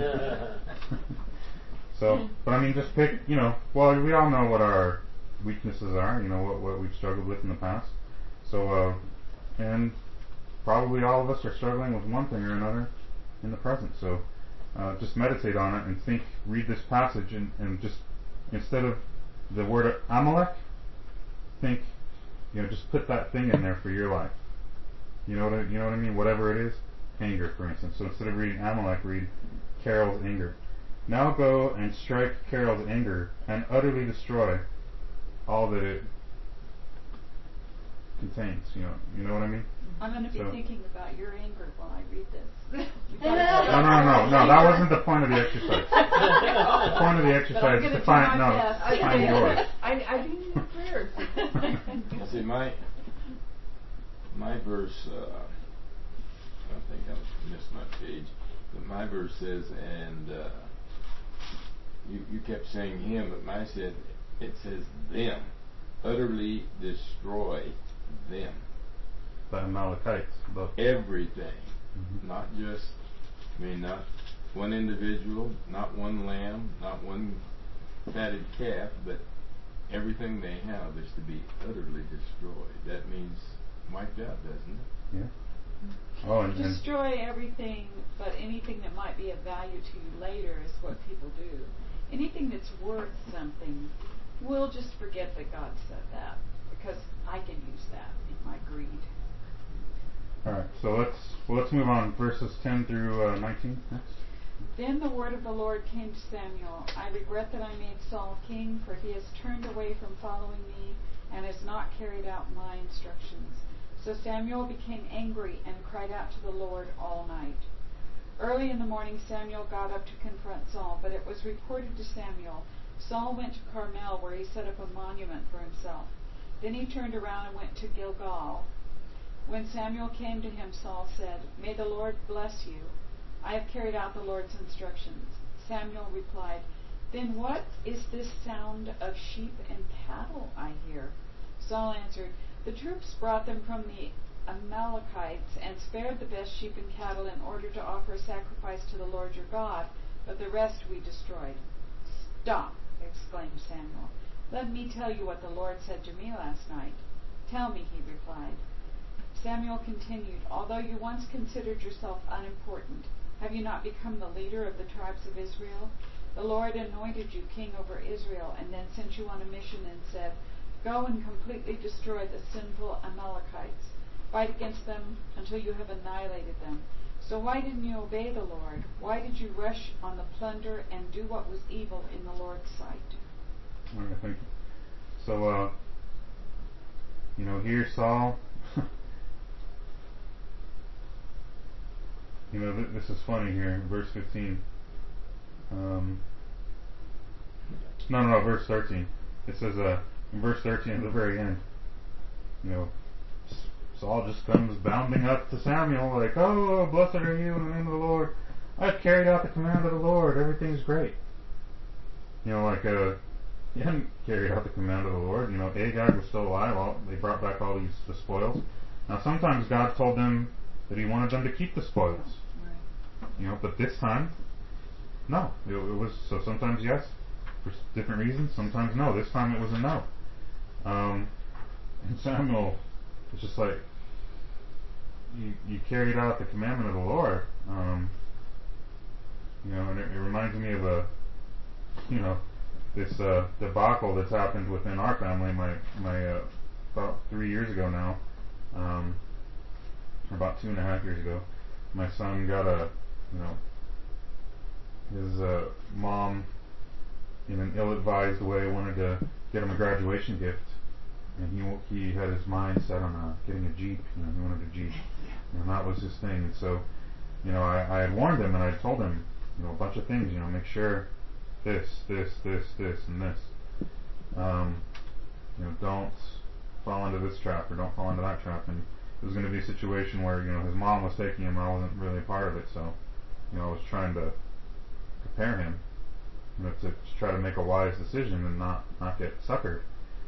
So, but I mean, just pick. Well, we all know what our weaknesses are. What we've struggled with in the past. So, and probably all of us are struggling with one thing or another in the present. So, just meditate on it and think. Read this passage and just instead of the word Amalek, think. Just put that thing in there for your life. You know what I mean? Whatever it is, anger, for instance. So instead of reading Amalek, read Carol's anger. Now go and strike Carol's anger and utterly destroy all that it contains. You know what I mean? I'm going to be thinking about your anger while I read this. No. That wasn't the point of the exercise. The point of the exercise is to find yours. I do need prayers. See, my verse, I think I missed my page, but my verse says, and you kept saying him, but mine said, it says them, utterly destroy them. The Amalekites. Everything, not just, not one individual, not one lamb, not one fatted calf, but everything they have is to be utterly destroyed. That means wiped out, doesn't it? Yeah. Oh, and destroy everything, but anything that might be of value to you later is what people do. Anything that's worth something, we'll just forget that God said that because I can use that in my greed. All right. So let's move on. Verses 10 through 19 next. Then the word of the Lord came to Samuel. I regret that I made Saul king, for he has turned away from following me and has not carried out my instructions. So Samuel became angry and cried out to the Lord all night. Early in the morning Samuel got up to confront Saul, but it was reported to Samuel, Saul went to Carmel where he set up a monument for himself. Then he turned around and went to Gilgal. When Samuel came to him, Saul said, May the Lord bless you. I have carried out the Lord's instructions. Samuel replied, Then what is this sound of sheep and cattle I hear? Saul answered, The troops brought them from the Amalekites and spared the best sheep and cattle in order to offer a sacrifice to the Lord your God, but the rest we destroyed. Stop, exclaimed Samuel. Let me tell you what the Lord said to me last night. Tell me, he replied. Samuel continued, Although you once considered yourself unimportant, have you not become the leader of the tribes of Israel? The Lord anointed you king over Israel and then sent you on a mission and said, Go and completely destroy the sinful Amalekites. Fight against them until you have annihilated them. So why didn't you obey the Lord? Why did you rush on the plunder and do what was evil in the Lord's sight? All right, thank you. So, here Saul, this is funny here, verse 15. Verse 13. It says, in verse 13 at the very end, Saul just comes bounding up to Samuel like, Oh, blessed are you in the name of the Lord. I've carried out the command of the Lord. Everything's great. He hadn't carried out the command of the Lord. Agag was still alive. They brought back all the spoils. Now, sometimes God told them that he wanted them to keep the spoils. Right. But this time, no. It was, so sometimes yes, for different reasons. Sometimes no. This time it was a no. And Samuel was just like, you carried out the commandment of the Lord. And it reminds me of this debacle that's happened within our family. My about 3 years ago now, or about 2.5 years ago, my son got his mom, in an ill-advised way, wanted to get him a graduation gift, and he had his mind set on getting a Jeep. He wanted a Jeep, and that was his thing. And so, I had warned him, and I told him, a bunch of things. Make sure this, and this. Don't fall into this trap, or don't fall into that trap. And it was going to be a situation where his mom was taking him, and I wasn't really a part of it. So, I was trying to prepare him to try to make a wise decision and not get suckered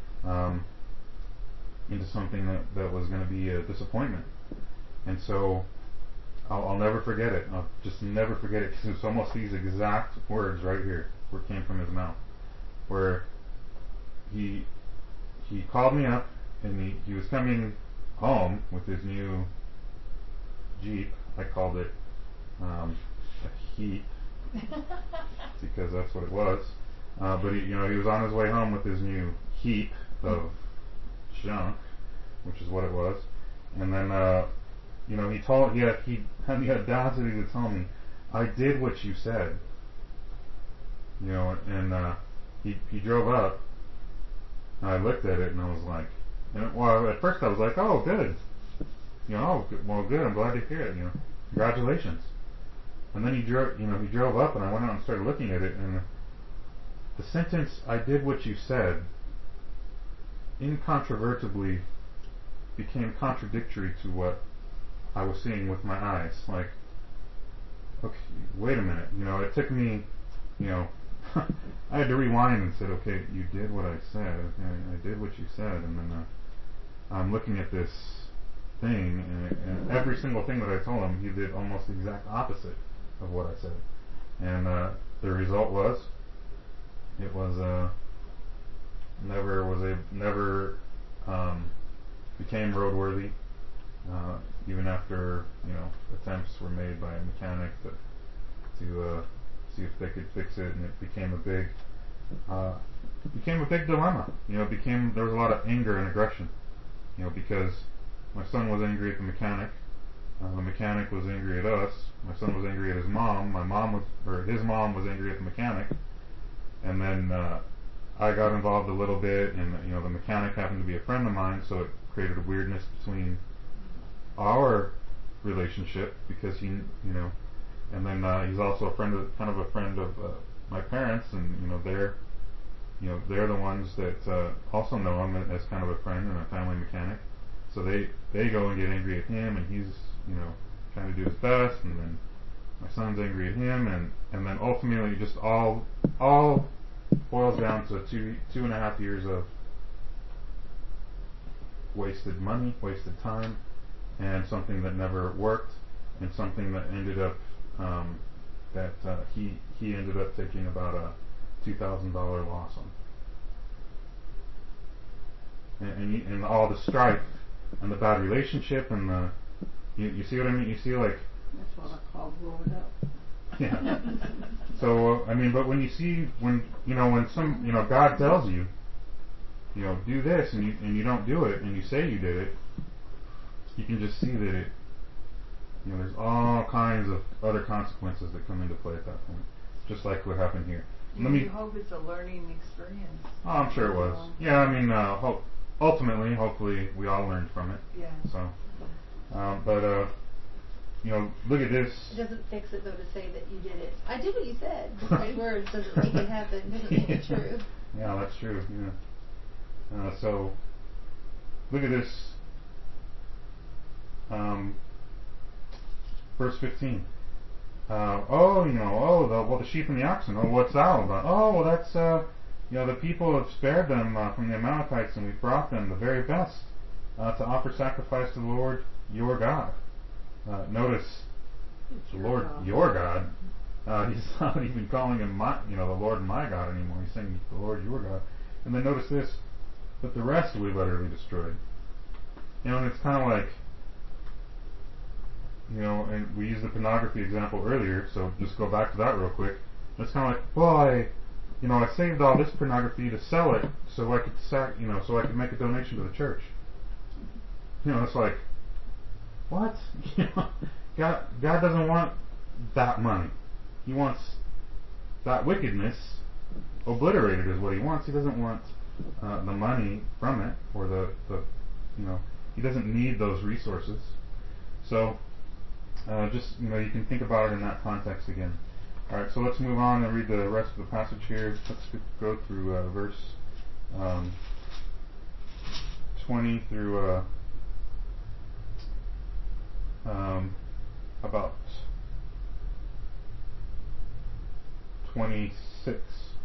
into something that was going to be a disappointment. And so I'll never forget it. I'll just never forget it, because it's almost these exact words right here where it came from his mouth, where he called me up, and he was coming home with his new Jeep. I called it a Heap because that's what it was. But he was on his way home with his new heap of junk, which is what it was. And then he had the audacity to tell me, "I did what you said." And he drove up, and I looked at it, and I was like, at first I was like, "Oh, good. Well, good. I'm glad to hear it. Congratulations." And then he drove up, and I went out and started looking at it, and the sentence, "I did what you said," incontrovertibly became contradictory to what I was seeing with my eyes. Like, okay, wait a minute. It took me, I had to rewind and said, okay, you did what I said. Okay, I did what you said. And then I'm looking at this thing, and every single thing that I told him, he did almost the exact opposite of what I said. And the result was, it was never became roadworthy. Even after attempts were made by a mechanic to see if they could fix it, and it became a big dilemma. There was a lot of anger and aggression. Because my son was angry at the mechanic. The mechanic was angry at us. My son was angry at his mom. His mom was angry at the mechanic. And then I got involved a little bit, and the mechanic happened to be a friend of mine, so it created a weirdness between our relationship, because and then he's also a friend of my parents, and they're the ones that also know him as kind of a friend and a family mechanic. So they go and get angry at him, and he's trying to do his best, and then my son's angry at him, and then ultimately just all boils down to 2.5 years of wasted money, wasted time, and something that never worked, and something that ended up he ended up taking about a $2,000 loss on, and all the strife and the bad relationship, and you see what I mean? You see, like, That's what I call growing up. yeah. So but when God tells you, do this, and you don't do it, and you say you did it, you can just see that it, there's all kinds of other consequences that come into play at that point, just like what happened here. You hope it's a learning experience. Oh, I'm sure it was. Yeah, ultimately, hopefully, we all learned from it. Yeah. So, look at this. It doesn't fix it, though, to say that you did it. I did what you said. Just my words doesn't make it happen. Doesn't make it true. Yeah, that's true. Yeah. So, look at this. Verse 15. The sheep and the oxen. Oh, what's that all about? Oh, well, that's the people have spared them from the Amalekites, and we've brought them the very best to offer sacrifice to the Lord your God. Notice, the Lord your God. He's not even calling him the Lord my God anymore. He's saying the Lord your God. And then notice this, but the rest we've utterly destroyed. And it's kind of like, and we used the pornography example earlier, so just go back to that real quick. It's kind of like, well, I saved all this pornography to sell it so I could make a donation to the church. It's like, what? God doesn't want that money. He wants that wickedness obliterated, is what he wants. He doesn't want the money from it, or he doesn't need those resources. So, you can think about it in that context again. Alright, so let's move on and read the rest of the passage here. Let's go through verse 20 through about 26. 6.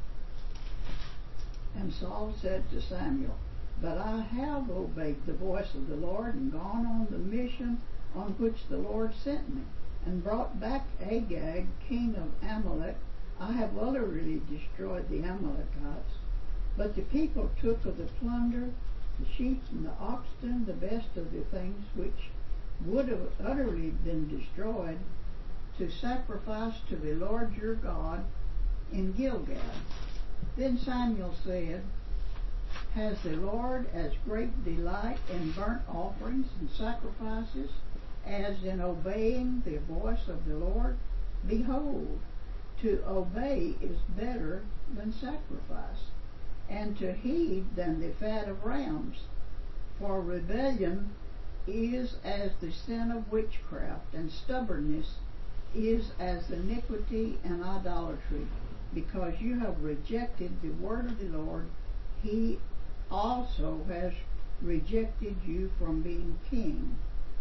And Saul said to Samuel, But I have obeyed the voice of the Lord and gone on the mission on which the Lord sent me, and brought back Agag, king of Amalek. I have utterly destroyed the Amalekites. But the people took of the plunder, the sheep and the oxen, the best of the things which would have utterly been destroyed, to sacrifice to the Lord your God in Gilgal. Then Samuel said, Has the Lord as great delight in burnt offerings and sacrifices as in obeying the voice of the Lord? Behold, to obey is better than sacrifice, and to heed than the fat of rams. For rebellion is as the sin of witchcraft, and stubbornness is as iniquity and idolatry. Because you have rejected the word of the Lord, he also has rejected you from being king.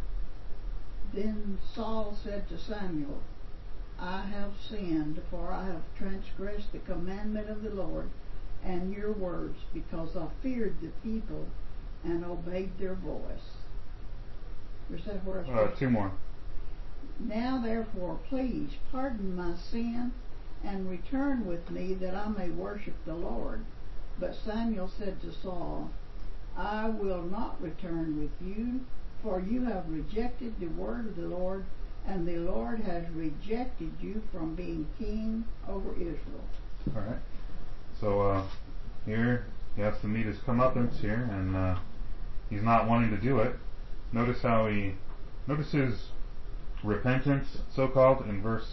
Then Saul said to Samuel, I have sinned, for I have transgressed the commandment of the Lord and your words, because I feared the people and obeyed their voice. Is that where I was? 2 more. Now therefore, please pardon my sin and return with me, that I may worship the Lord. But Samuel said to Saul, I will not return with you, for you have rejected the word of the Lord, and the Lord has rejected you from being king over Israel. Alright. So here he has to meet his comeuppance here, and he's not wanting to do it. Notice his repentance, so-called, in verse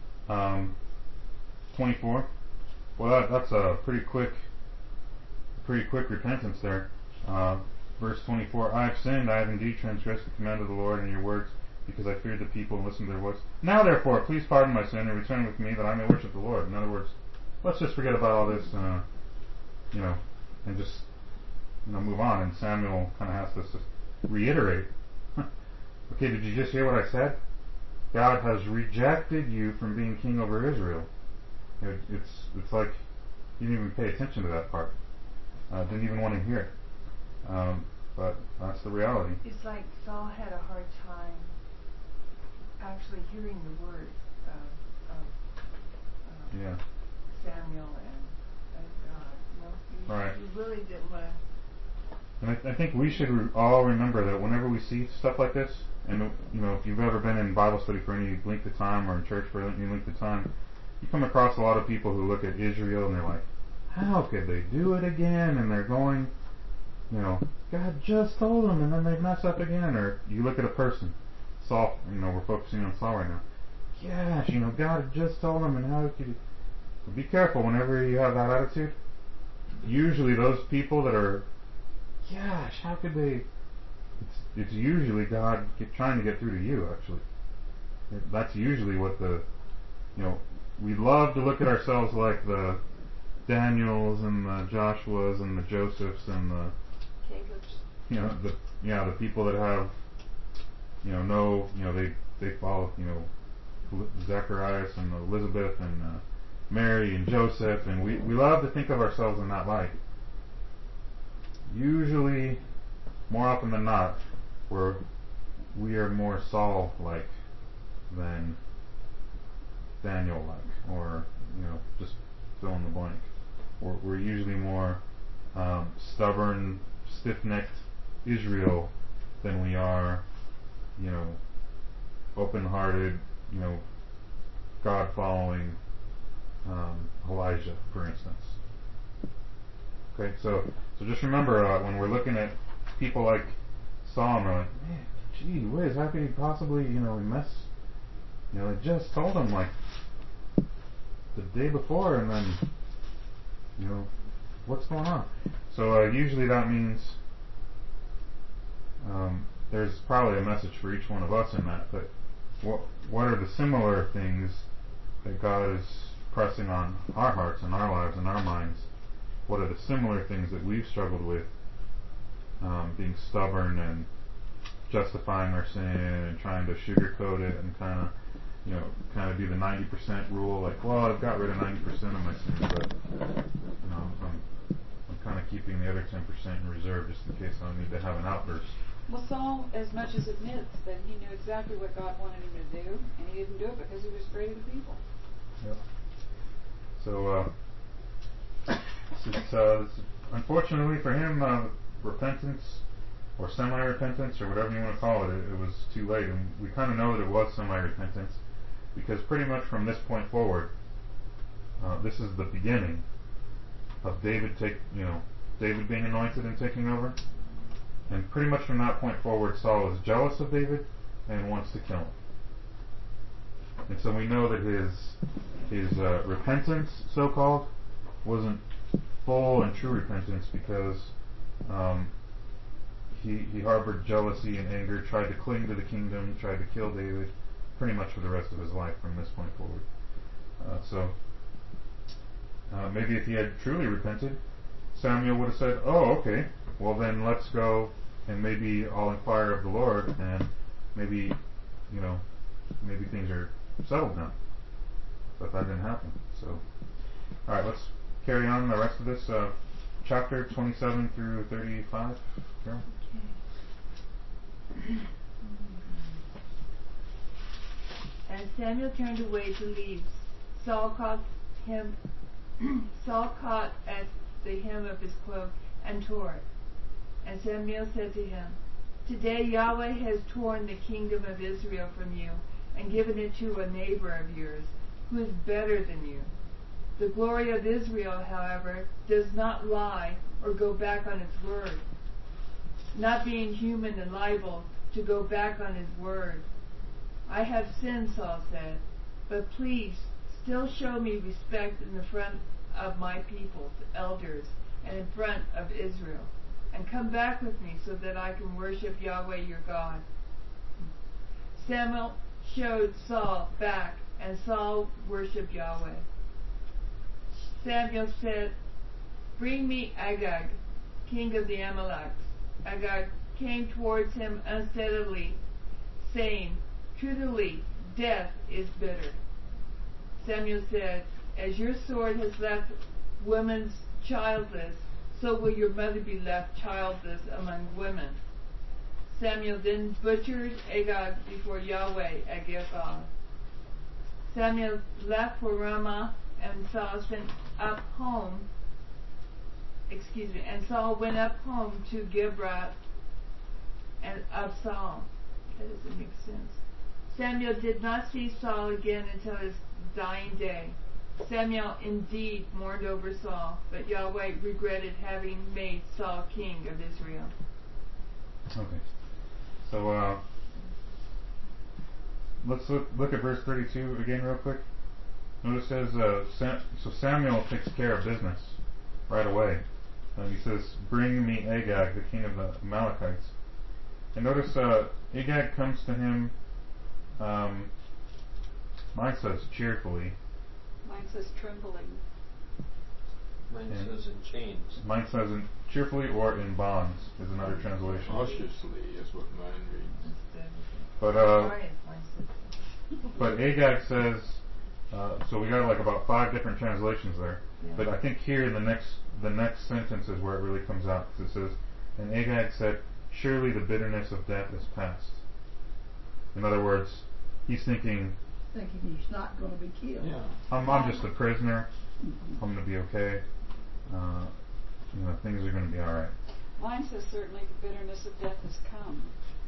24. Well, that's a pretty quick repentance there. Verse 24, I have sinned, I have indeed transgressed the command of the Lord and your words, because I feared the people and listened to their voice. Now therefore, please pardon my sin and return with me, that I may worship the Lord. In other words, let's just forget about all this, and just, move on. And Samuel kind of has to reiterate. Okay, did you just hear what I said? God has rejected you from being king over Israel. It's like you didn't even pay attention to that part. Didn't even want to hear it. But that's the reality. It's like Saul had a hard time actually hearing the words of Samuel and God. Right. You really didn't want to. And I think we should all remember that whenever we see stuff like this, and if you've ever been in Bible study for any length of time or in church for any length of time, you come across a lot of people who look at Israel and they're like, how could they do it again? And they're going, God just told them, and then they mess up again. Or you look at a person, Saul, we're focusing on Saul right now. Gosh, God had just told them, and how could you? So be careful whenever you have that attitude. Usually those people that are, gosh, how could they? It's usually God trying to get through to you, actually. That's usually what we love to look at ourselves like the Daniels and the Joshuas and the Josephs and the Jacobs. the people that have they follow Zacharias and Elizabeth and Mary and Joseph, and we love to think of ourselves in that light. Usually, more often than not, we are more Saul-like than Daniel-like, or just fill in the blank. We're usually more stubborn, stiff-necked Israel than we are, open-hearted, God-following Elijah, for instance. Okay, so just remember when we're looking at people like Saul, and we're like, man, gee whiz, how could he possibly, mess? I just told him like the day before, and then, what's going on? So usually that means there's probably a message for each one of us in that. But what are the similar things that God is pressing on our hearts and our lives and our minds? What are the similar things that we've struggled with, being stubborn and justifying our sin and trying to sugarcoat it and kind of kind of do the 90% rule, like, well, I've got rid of 90% of my sins, but I'm kind of keeping the other 10% in reserve just in case I need to have an outburst. Well, Saul, as much as admits that he knew exactly what God wanted him to do, and he didn't do it because he was afraid of the people. Yep. So, it's unfortunately for him, repentance or semi-repentance or whatever you want to call it, it was too late, and we kind of know that it was semi-repentance because pretty much from this point forward, this is the beginning of David being anointed and taking over, and pretty much from that point forward, Saul is jealous of David and wants to kill him. And so we know that his repentance, so-called, wasn't full and true repentance because he harbored jealousy and anger, tried to cling to the kingdom, tried to kill David, pretty much for the rest of his life from this point forward. Maybe if he had truly repented, Samuel would have said, "Oh, okay, well then let's go and maybe I'll inquire of the Lord, and maybe things are settled now." But that didn't happen. So, all right, let's carry on the rest of this chapter 27 through 35. Carol? Okay. And Samuel turned away to leave. Saul caught at the hem of his cloak and tore it. And Samuel said to him, "Today Yahweh has torn the kingdom of Israel from you and given it to a neighbor of yours, who is better than you. The glory of Israel, however, does not lie or go back on its word. Not being human and liable to go back on his word. I have sinned," Saul said, "but please still show me respect in the front of my people, the elders, and in front of Israel, and come back with me so that I can worship Yahweh your God." Samuel showed Saul back, and Saul worshipped Yahweh. Samuel said, "Bring me Agag, king of the Amalekites." Agag came towards him unsteadily, saying, "Truly, death is bitter." Samuel said, "As your sword has left women childless, so will your mother be left childless among women." Samuel then butchered Agag before Yahweh at Gilgal. Samuel left for Ramah, and Saul went up home to Gibeah and of Saul. That doesn't make sense. Samuel did not see Saul again until his dying day. Samuel indeed mourned over Saul, but Yahweh regretted having made Saul king of Israel. Okay. So let's look at verse 32 again real quick. Notice it says, so Samuel takes care of business right away. And he says, "Bring me Agag, the king of the Amalekites." And notice Agag comes to him, mine says cheerfully. Mine says trembling. Mine says in chains. Mine says in cheerfully or in bonds is another translation. Cautiously is what mine reads. But Agag says, so we got like about 5 different translations there. Yeah. But I think here the next sentence is where it really comes out, because it says, "And Agag said, surely the bitterness of death is past." In other words, he's thinking he's not going to be killed. Yeah. I'm just a prisoner. I'm going to be okay. Things are going to be all right. Mine says certainly the bitterness of death has come.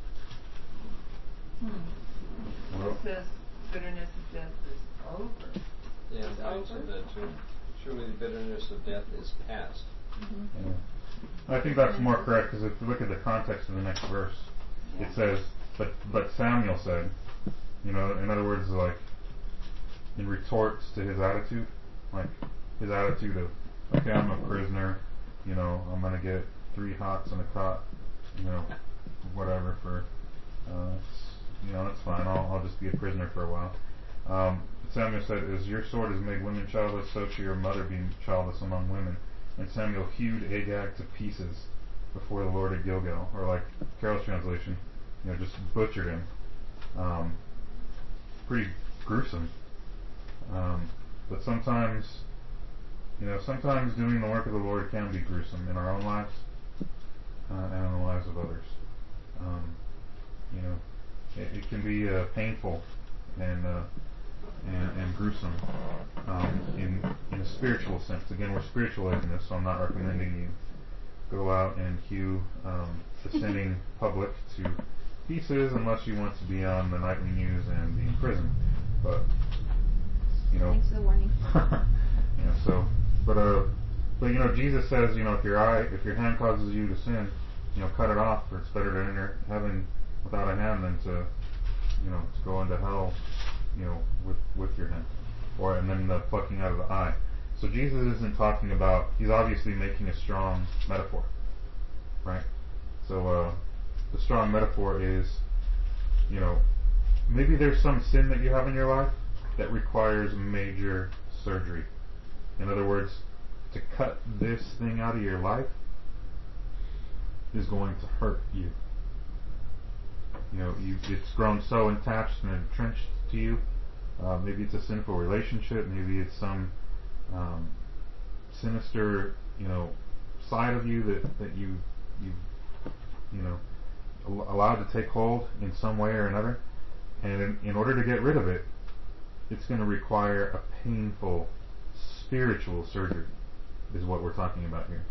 It says bitterness of death is over. Yeah, mine said that too. Surely the bitterness of death is past. Yeah. I think that's more correct, because if you look at the context of the next verse, it says, but Samuel said, in other words, like in retorts to his attitude, like his attitude of, okay, I'm a prisoner, I'm going to get 3 hots and a cot, whatever for, it's fine, I'll just be a prisoner for a while. Samuel said, "As your sword has made women childless, so shall your mother be childless among women." And Samuel hewed Agag to pieces before the Lord at Gilgal, or like Carol's translation, just butchered him. Pretty gruesome. But sometimes, sometimes doing the work of the Lord can be gruesome in our own lives and in the lives of others. It can be painful and gruesome in a spiritual sense. Again, we're spiritualizing this, so I'm not recommending you go out and hew the sinning public to pieces unless you want to be on the nightly news and be in prison. But Thanks for the warning. But Jesus says, if your hand causes you to sin, cut it off. For it's better to enter heaven without a hand than to go into hell, with your hand, and then the plucking out of the eye. So Jesus isn't talking about. He's obviously making a strong metaphor, right? So the strong metaphor is, maybe there's some sin that you have in your life that requires major surgery. In other words, to cut this thing out of your life is going to hurt you. It's grown so attached and entrenched to you. Maybe it's a sinful relationship. Maybe it's some sinister, side of you that you've allowed to take hold in some way or another. And in order to get rid of it, it's going to require a painful spiritual surgery, is what we're talking about here.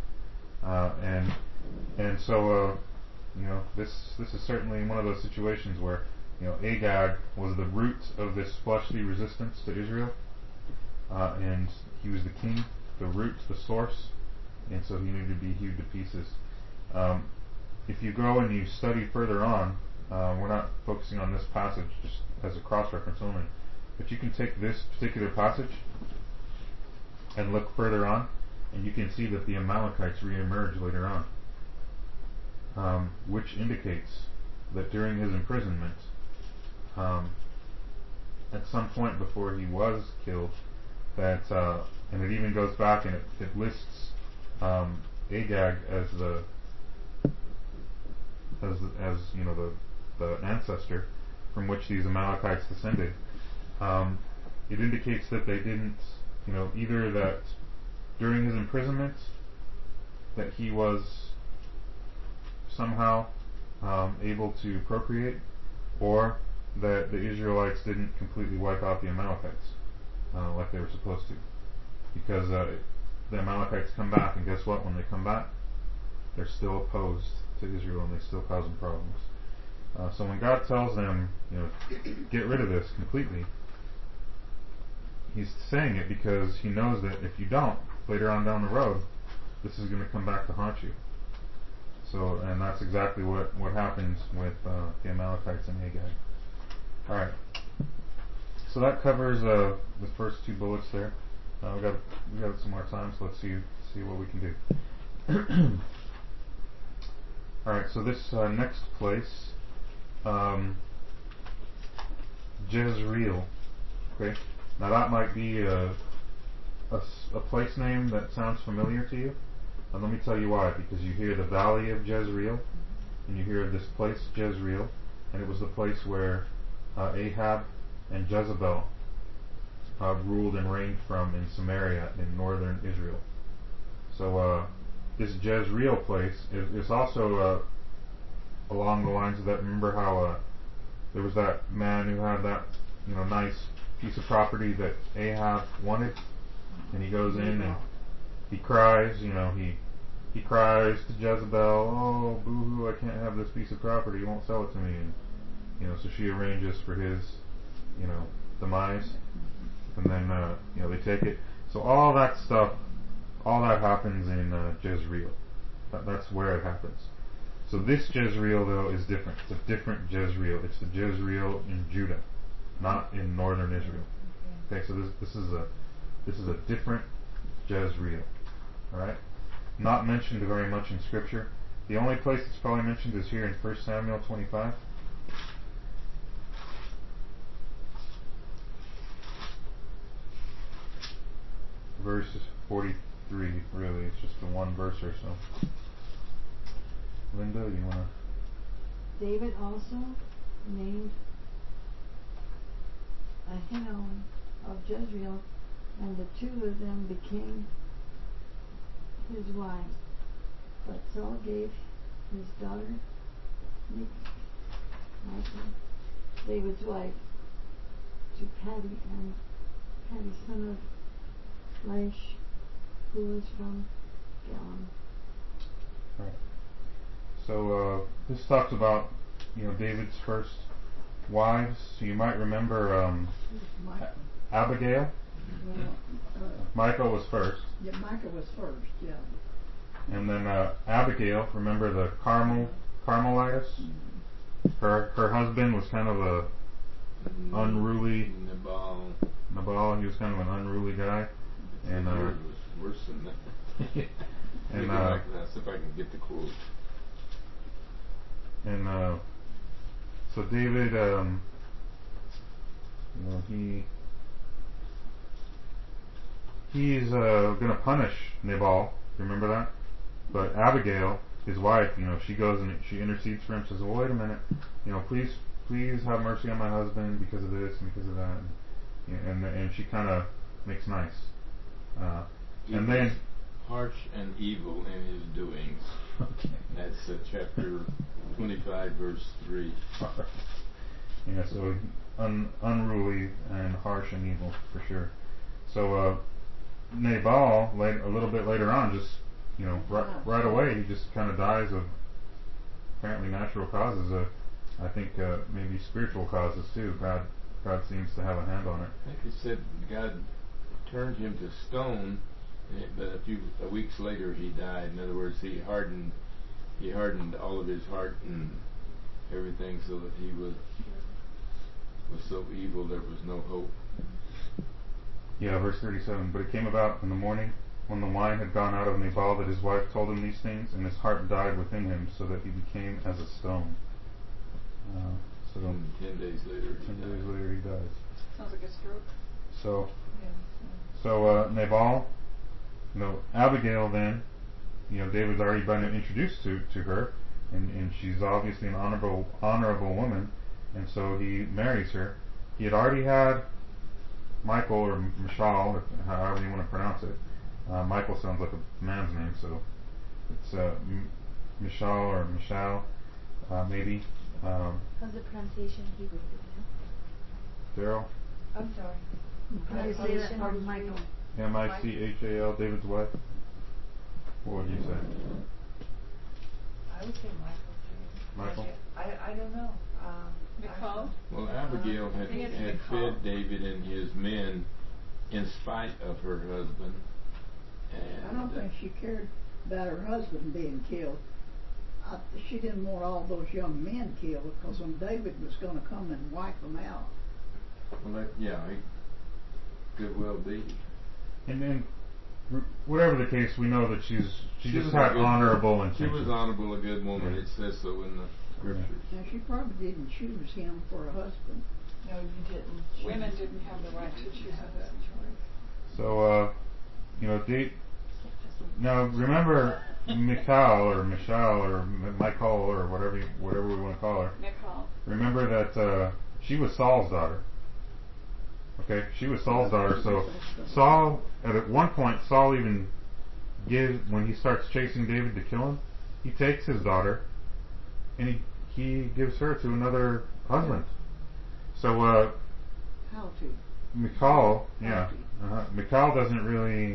So this is certainly one of those situations where Agag was the root of this fleshly resistance to Israel, and he was the king, the root, the source, and so he needed to be hewed to pieces. If you go and you study further on, we're not focusing on this passage just as a cross-reference only, but you can take this particular passage and look further on, and you can see that the Amalekites re-emerge later on, which indicates that during his imprisonment, at some point before he was killed, that and it even goes back and it lists Agag as the ancestor from which these Amalekites descended. It indicates that they didn't, either that during his imprisonment that he was somehow able to procreate, or that the Israelites didn't completely wipe out the Amalekites like they were supposed to. Because the Amalekites come back, and guess what? When they come back, they're still opposed to Israel, and they still cause them problems. So when God tells them, get rid of this completely, he's saying it because he knows that if you don't, later on down the road, this is going to come back to haunt you. So, and that's exactly what happens with the Amalekites and Agag. Alright. So that covers the first two bullets there. We got some more time, so let's see what we can do. Alright, so this next place, Jezreel. Okay, now that might be a place name that sounds familiar to you. And let me tell you why. Because you hear the Valley of Jezreel, and you hear of this place Jezreel, and it was the place where Ahab and Jezebel ruled and reigned from in Samaria in northern Israel. So this Jezreel place is also along the lines of that. Remember how there was that man who had that nice piece of property that Ahab wanted, and he goes in and he cries, he cries to Jezebel, oh, boo-hoo, I can't have this piece of property, he won't sell it to me, and so she arranges for his demise, and then they take it. So all that stuff, all that happens in Jezreel. That's where it happens. So this Jezreel, though, is different. It's a different Jezreel. It's the Jezreel in Judah, not in northern Israel. Okay, so this is a different Jezreel. All right, not mentioned very much in Scripture. The only place it's probably mentioned is here in 1 Samuel 25. Verse 43, really. It's just a one verse or so. Linda, you want to? David also named Ahinoam of Jezreel, and the two of them became his wives. But Saul gave his daughter Michal, David's wife, to Paddy, son of Laish, who was from Galim. Right. So this talks about David's first wives. So you might remember Abigail. Well, Michal was first. yeah, Michal was first, yeah. And then Abigail, remember the Carmelites? Her husband was kind of a unruly Nabal. He was kind of an unruly guy. And yours was worse than that. and see if I can get the quote. And so David, he's going to punish Nabal. Remember that? But Abigail, his wife, she goes and she intercedes for him. Says, "Well, wait a minute, please have mercy on my husband because of this and because of that." And she kind of makes nice. And then harsh and evil in his doings. Okay. That's chapter 25, verse 3. Yeah, so unruly and harsh and evil for sure. So Nabal, a little bit later on, just right away, he just kind of dies of apparently natural causes. I think maybe spiritual causes too. God seems to have a hand on it. I think it said God turned him to stone, but a few weeks later he died. In other words, he hardened all of his heart and everything, so that he was so evil there was no hope. Yeah, verse 37. But it came about in the morning, when the wine had gone out of Nabal, that his wife told him these things, and his heart died within him, so that he became as a stone. So 10 days later he dies. Sounds like a stroke. So Nabal, Abigail then, David's already been introduced to her, and she's obviously an honorable woman, and so he marries her. He had already had Michal or Michal, however you want to pronounce it. Michal sounds like a man's name, so it's Michal or Michal, maybe. How's the pronunciation in Hebrew? Do you know? Daryl? I'm sorry. How do you say that part, Michael? Michal, David's wife. What would you say? I would say Michael too. Michael? I don't know. Michal? Well, Abigail had Michal. fed David and his men in spite of her husband. And I don't think she cared about her husband being killed. She didn't want all those young men killed, because when David was going to come and wipe them out. Well, it could well be. And then, whatever the case, we know that she just had good, honorable intentions. intentions. She was honorable, a good woman. Yeah. It says so in the scriptures. Now, she probably didn't choose him for a husband. No, you didn't. Women didn't have the right to choose a husband. So, now remember Michal or Michal or Michal or whatever we want to call her. Michal. Remember that she was Saul's daughter. Okay, she was Saul's daughter. So Saul, at one point, Saul even when he starts chasing David to kill him, he takes his daughter and he gives her to another husband. So How to? Michal, Michal doesn't really,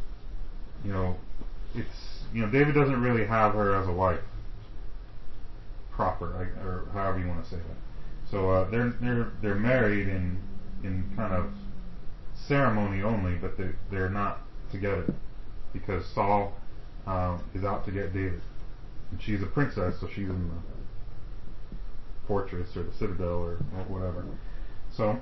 David doesn't really have her as a wife, proper, or however you want to say that. So they're married in kind of ceremony only, but they're not together because Saul is out to get David, and she's a princess, so she's in the fortress or the citadel or whatever. So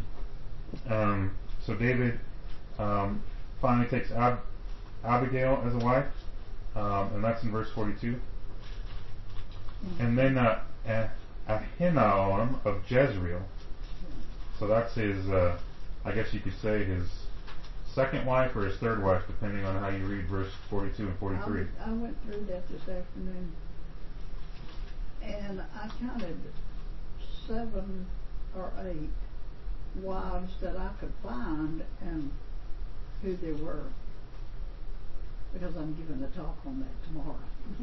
so David finally takes Abigail as a wife, and that's in verse 42. And then Ahinoam of Jezreel. So that's his, I guess you could say his second wife or his third wife, depending on how you read verse 42 and 43. I went through that this afternoon, and I counted 7 or 8 wives that I could find and who they were, because I'm giving a talk on that tomorrow.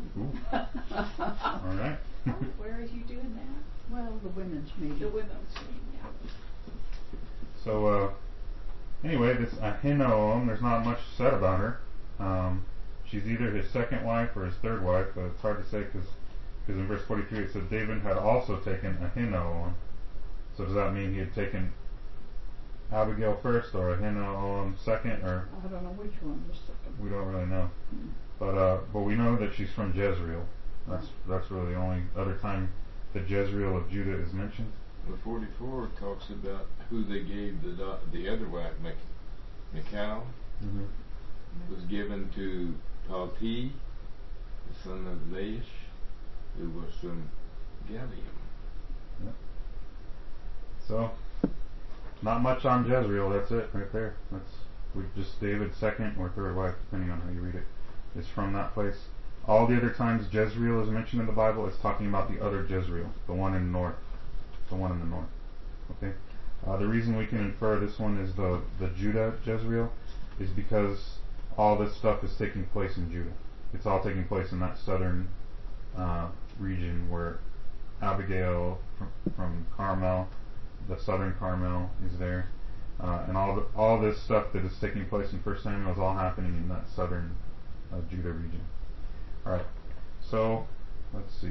All right. Where are you doing that? Well, the women's meeting. The women's meeting, yeah. So, anyway, this Ahinoam, there's not much said about her. She's either his second wife or his third wife, but it's hard to say because in verse 43 it said David had also taken Ahinoam. So does that mean he had taken Abigail first or Ahinoam second, or I don't know which one was second. we don't really know. But we know that she's from Jezreel. That's really the only other time the Jezreel of Judah is mentioned. The 44 talks about who they gave the other wife, Michal, was given to Palti, the son of Laish, who was from Galium. Yeah. So, not much on Jezreel. That's it right there. That's just David's second or third wife, depending on how you read it, is from that place. All the other times Jezreel is mentioned in the Bible, it's talking about the other Jezreel, the one in the north. The one in the north. Okay. The reason we can infer this one is the Judah Jezreel is because all this stuff is taking place in Judah. It's all taking place in that southern region where Abigail from Carmel, the southern Carmel, is there, and all this stuff that is taking place in 1 Samuel is all happening in that southern Judah region. All right. So let's see.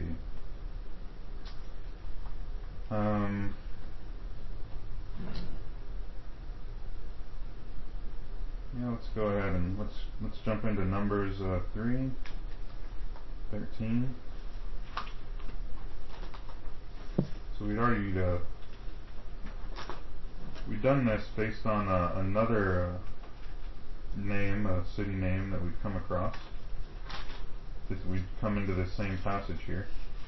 Yeah, let's go ahead and let's jump into Numbers 3:13. So we'd done this based on another name, a city name that we've come across. We'd come into this same passage here.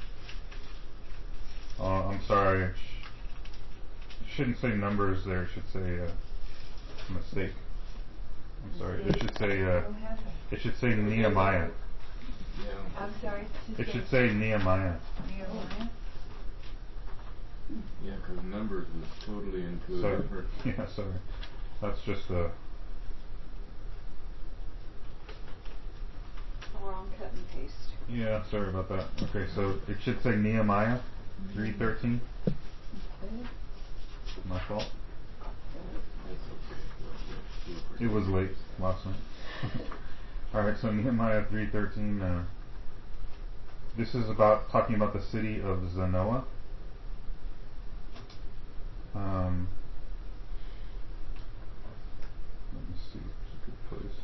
I'm sorry, it shouldn't say Numbers there. It should say mistake. I'm sorry. It should say Nehemiah. Yeah. I'm sorry. It should say Nehemiah. Nehemiah. Yeah, because Numbers was totally into Sorry. a different. Yeah, sorry. That's just a. Wrong cut and paste. Yeah, sorry about that. Okay, so it should say Nehemiah 3:13. My fault. That's okay. It was late last night. Alright, so Nehemiah 3:13. This is about talking about the city of Zanoah. Let me see. It's a good place.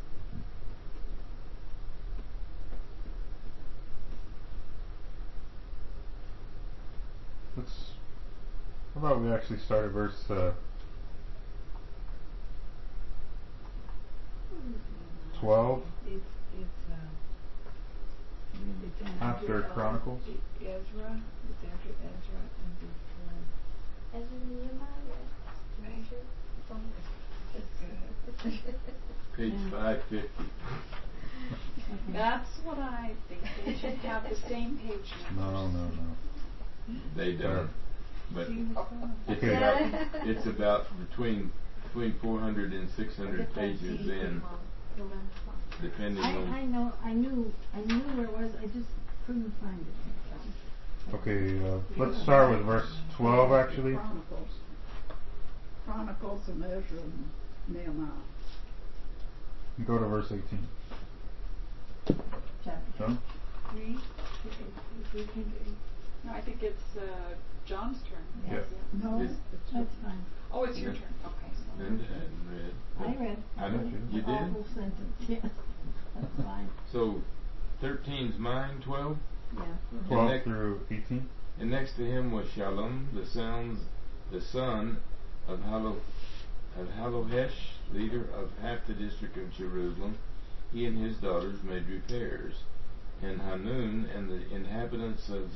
How about we actually start at verse 12 It's after Chronicles. Ezra. It's after Ezra and before. Ezra and Nehemiah. Right. That's good. Page 550. That's what I think. They should have the same page numbers. No. They don't. But Okay. it's about between 400 and 600 pages in, depending on. I knew where it was. I just couldn't find it. Okay, let's start with verse 12 actually. Chronicles and Ezra and Nehemiah. Go to verse 18. Chapter Done? 3. No, I think it's John's turn. Yeah. No, It's- that's fine. Oh, it's your turn. Okay. So. Linda hadn't read. I read. I know you The did. whole sentence, yeah. That's fine. So 13's mine, 12? Yeah. 12 through 18. And next to him was Shallum, the son of Halohesh, leader of half the district of Jerusalem. He and his daughters made repairs. And Hanun and the inhabitants of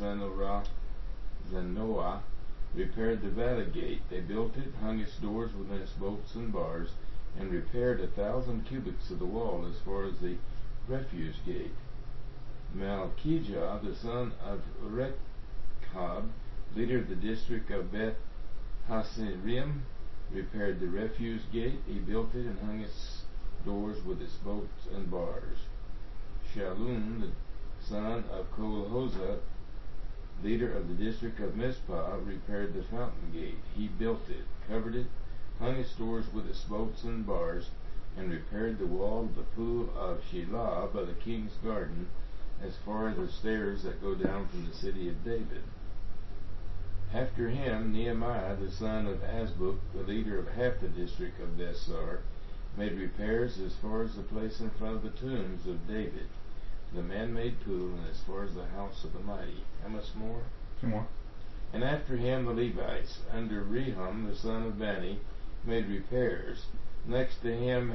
Zanoah repaired the valley gate. They built it, hung its doors within its bolts and bars, and repaired 1,000 cubits of the wall as far as the refuse gate. Malchijah, the son of Rechab, leader of the district of Beth Hasirim, repaired the refuse gate. He built it and hung its doors with its bolts and bars. Shallum, the son of Colhozeh, leader of the district of Mizpah, repaired the fountain gate. He built it, covered it, hung its doors with its bolts and bars, and repaired the wall of the pool of Shilah by the king's garden, as far as the stairs that go down from the city of David. After him, Nehemiah, the son of Azbuk, the leader of half the district of Bethsar, made repairs as far as the place in front of the tombs of David, the man-made pool, and as far as the house of the mighty. How much more? 2 more. And after him the Levites, under Rehum, the son of Bani, made repairs. Next to him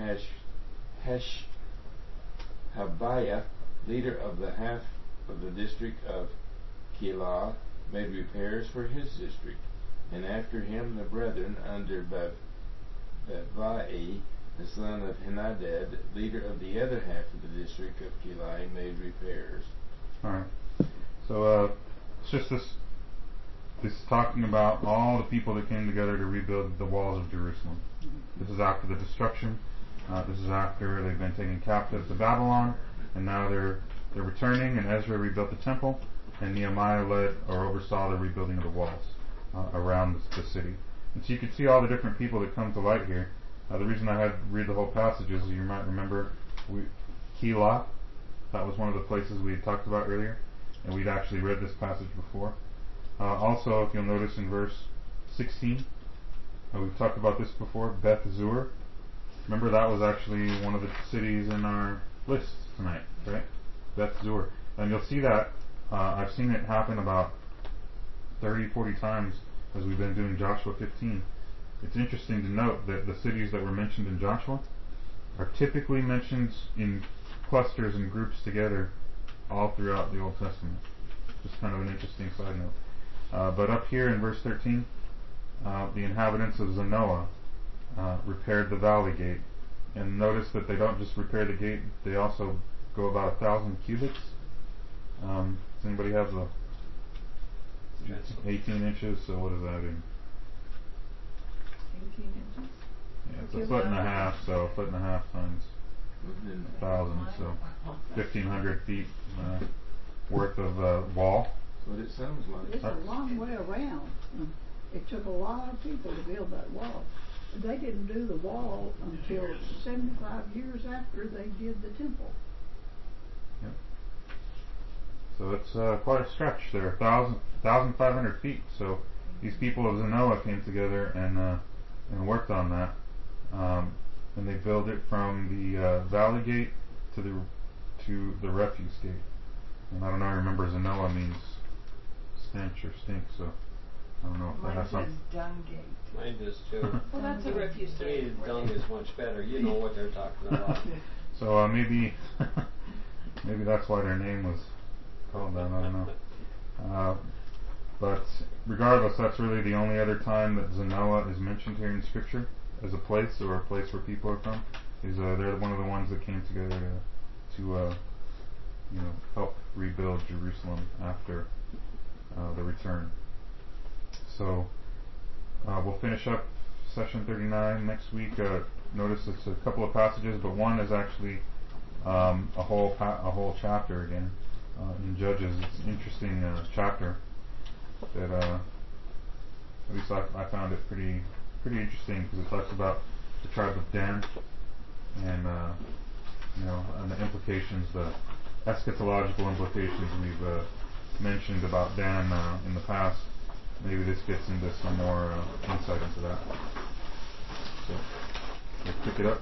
Habiah, leader of the half of the district of Keilah, made repairs for his district. And after him the brethren, under Bavai, the son of Henadad, leader of the other half of the district of Keilah, made repairs. Alright. So it's just this talking about all the people that came together to rebuild the walls of Jerusalem. This is after the destruction. This is after they've been taken captive to Babylon, and now they're returning, and Ezra rebuilt the temple, and Nehemiah led or oversaw the rebuilding of the walls around the city. And so you can see all the different people that come to light here. The reason I had to read the whole passage is, you might remember, Keilah, that was one of the places we had talked about earlier, and we'd actually read this passage before. Also, if you'll notice in verse 16, we've talked about this before, Beth Zur. Remember, that was actually one of the cities in our list tonight, right? Beth Zur. And you'll see that, I've seen it happen about 30, 40 times as we've been doing Joshua 15. It's interesting to note that the cities that were mentioned in Joshua are typically mentioned in clusters and groups together all throughout the Old Testament. Just kind of an interesting side note. But up here in verse 13, the inhabitants of Zanoah repaired the valley gate. And notice that they don't just repair the gate, they also go about 1,000 cubits. Does anybody have the 18 inches? So what is that in? 18 inches. Yeah, it's a foot and a half, so a foot and a half times 1,000, so 1,500 feet worth of wall. That's what it sounds like. It's a long way around. It took a lot of people to build that wall. They didn't do the wall until 75 years after they did the temple. Yep. So it's quite a stretch there, 1,500 feet. So these people of Zanoah came together and worked on that. And they built it from the valley gate to the refuse gate. And I don't know, I remember Zanoah means stench or stink, so I don't know if that has something. Dung gate. Mine does too. Well, that's a refuse To gate. me, dung is much better. You know what they're talking about. So maybe that's why their name was called that. I don't know. But regardless, that's really the only other time that Zanoah is mentioned here in Scripture as a place or a place where people are from. Is they're one of the ones that came together to help rebuild Jerusalem after the return. So we'll finish up session 39 next week. Notice it's a couple of passages, but one is actually a whole chapter again in Judges. It's an interesting chapter that at least I found it pretty interesting, because it talks about the tribe of Dan and and the implications, the eschatological implications we've mentioned about Dan in the past. Maybe this gets into some more insight into that. So we'll pick it up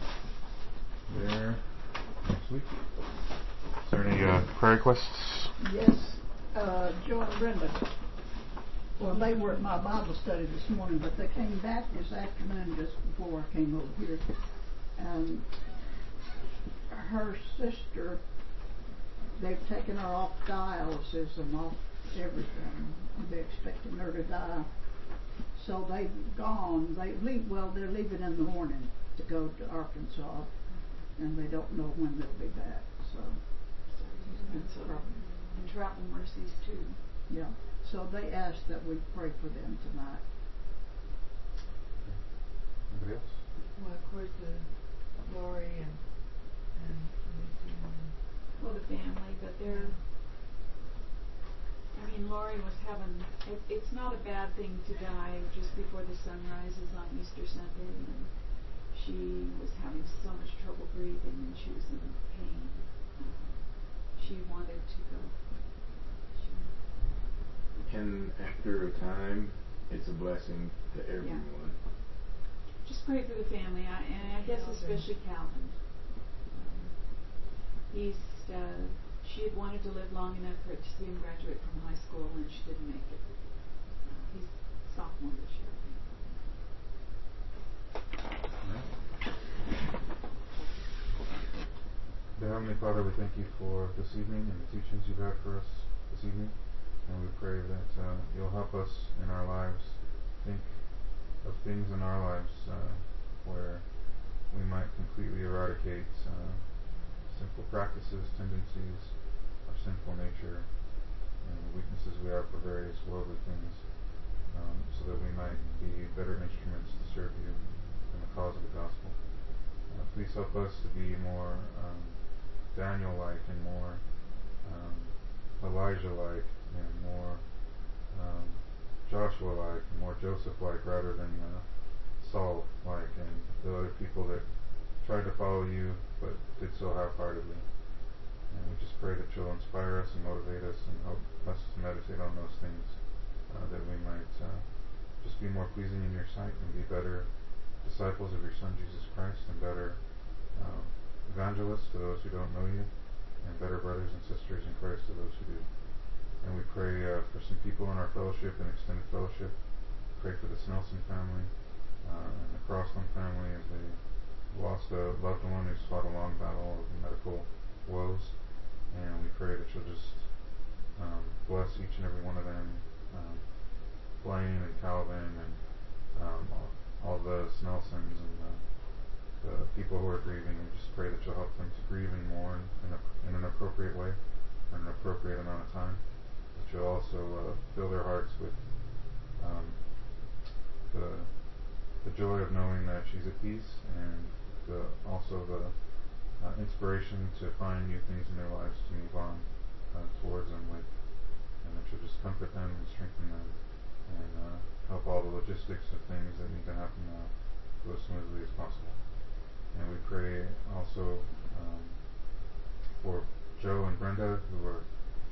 there next week. Is there any prayer requests? Yes, Joe and Brenda. Well, they were at my Bible study this morning, but they came back this afternoon just before I came over here. And her sister, they've taken her off dialysis and off everything. They're expecting her to die. So they've gone. They're leaving in the morning to go to Arkansas, and they don't know when they'll be back. So it's a problem. And travel mercies too. Yeah. So they asked that we pray for them tonight. Anybody else? Well, of course, Lori and Lucy and Well, the family, but they're. I mean, Lori was having. It's not a bad thing to die just before the sun rises on Easter Sunday, and she was having so much trouble breathing, and she was in pain. She wanted to go. And after a time, it's a blessing to everyone. Just pray for the family, and I guess especially Calvin. She had wanted to live long enough for to see him graduate from high school, and she didn't make it. He's sophomore this year, I think. Dear Heavenly Father, we thank you for this evening and the teachings you've had for us this evening. And we pray that you'll help us in our lives think of things in our lives where we might completely eradicate sinful practices, tendencies, our sinful nature, and the weaknesses we have for various worldly things, so that we might be better instruments to serve you in the cause of the gospel. Please help us to be more Daniel-like and more Elijah-like and more Joshua-like and more Joseph-like rather than Saul-like and the other people that tried to follow you but did so half-heartedly. And we just pray that you'll inspire us and motivate us and help us to meditate on those things, that we might just be more pleasing in your sight and be better disciples of your Son Jesus Christ and better evangelists to those who don't know you and better brothers and sisters in Christ to those who do. And we pray for some people in our fellowship and extended fellowship. Pray for the Snelson family and the Crossland family as they lost a loved one who's fought a long battle of medical woes. And we pray that you'll just bless each and every one of them, Blaine and Calvin and all the Snelsons and the people who are grieving. We just pray that you'll help them to grieve and mourn in an appropriate way, in an appropriate amount of time. That you'll also fill their hearts with the joy of knowing that she's at peace, and also the inspiration to find new things in their lives to move on towards and with, and that you'll just comfort them and strengthen them and help all the logistics of things that need to happen now go as smoothly as possible. And we pray also for Joe and Brenda who are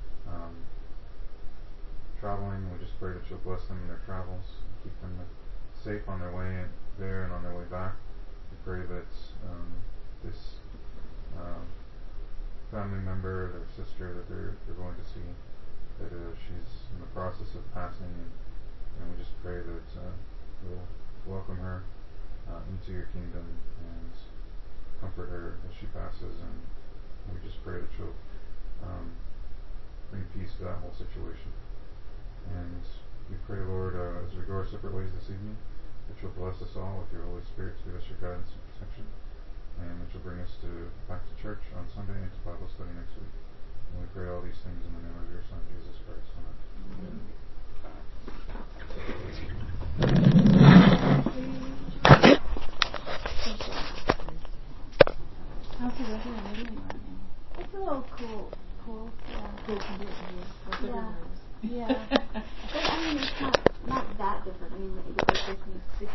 traveling. We just pray that you'll bless them in their travels and keep them safe on their way there and on their way back. We pray that this family member, their sister that they're going to see, that she's in the process of passing, and we just pray that you'll welcome her into your kingdom and comfort her as she passes, and we just pray that you'll bring peace to that whole situation. And we pray, Lord, as we go our separate ways this evening, that you'll bless us all with your Holy Spirit to give us your guidance and protection, and that you'll bring us back to church on Sunday and to Bible study next week. And we pray all these things in the name of your Son, Jesus Christ. Amen. How's the weather in Italy right now? It's a little cool. Yeah. Cool compared to here. What's everywhere? Yeah. But I mean, it's not that different. I mean, it was like 60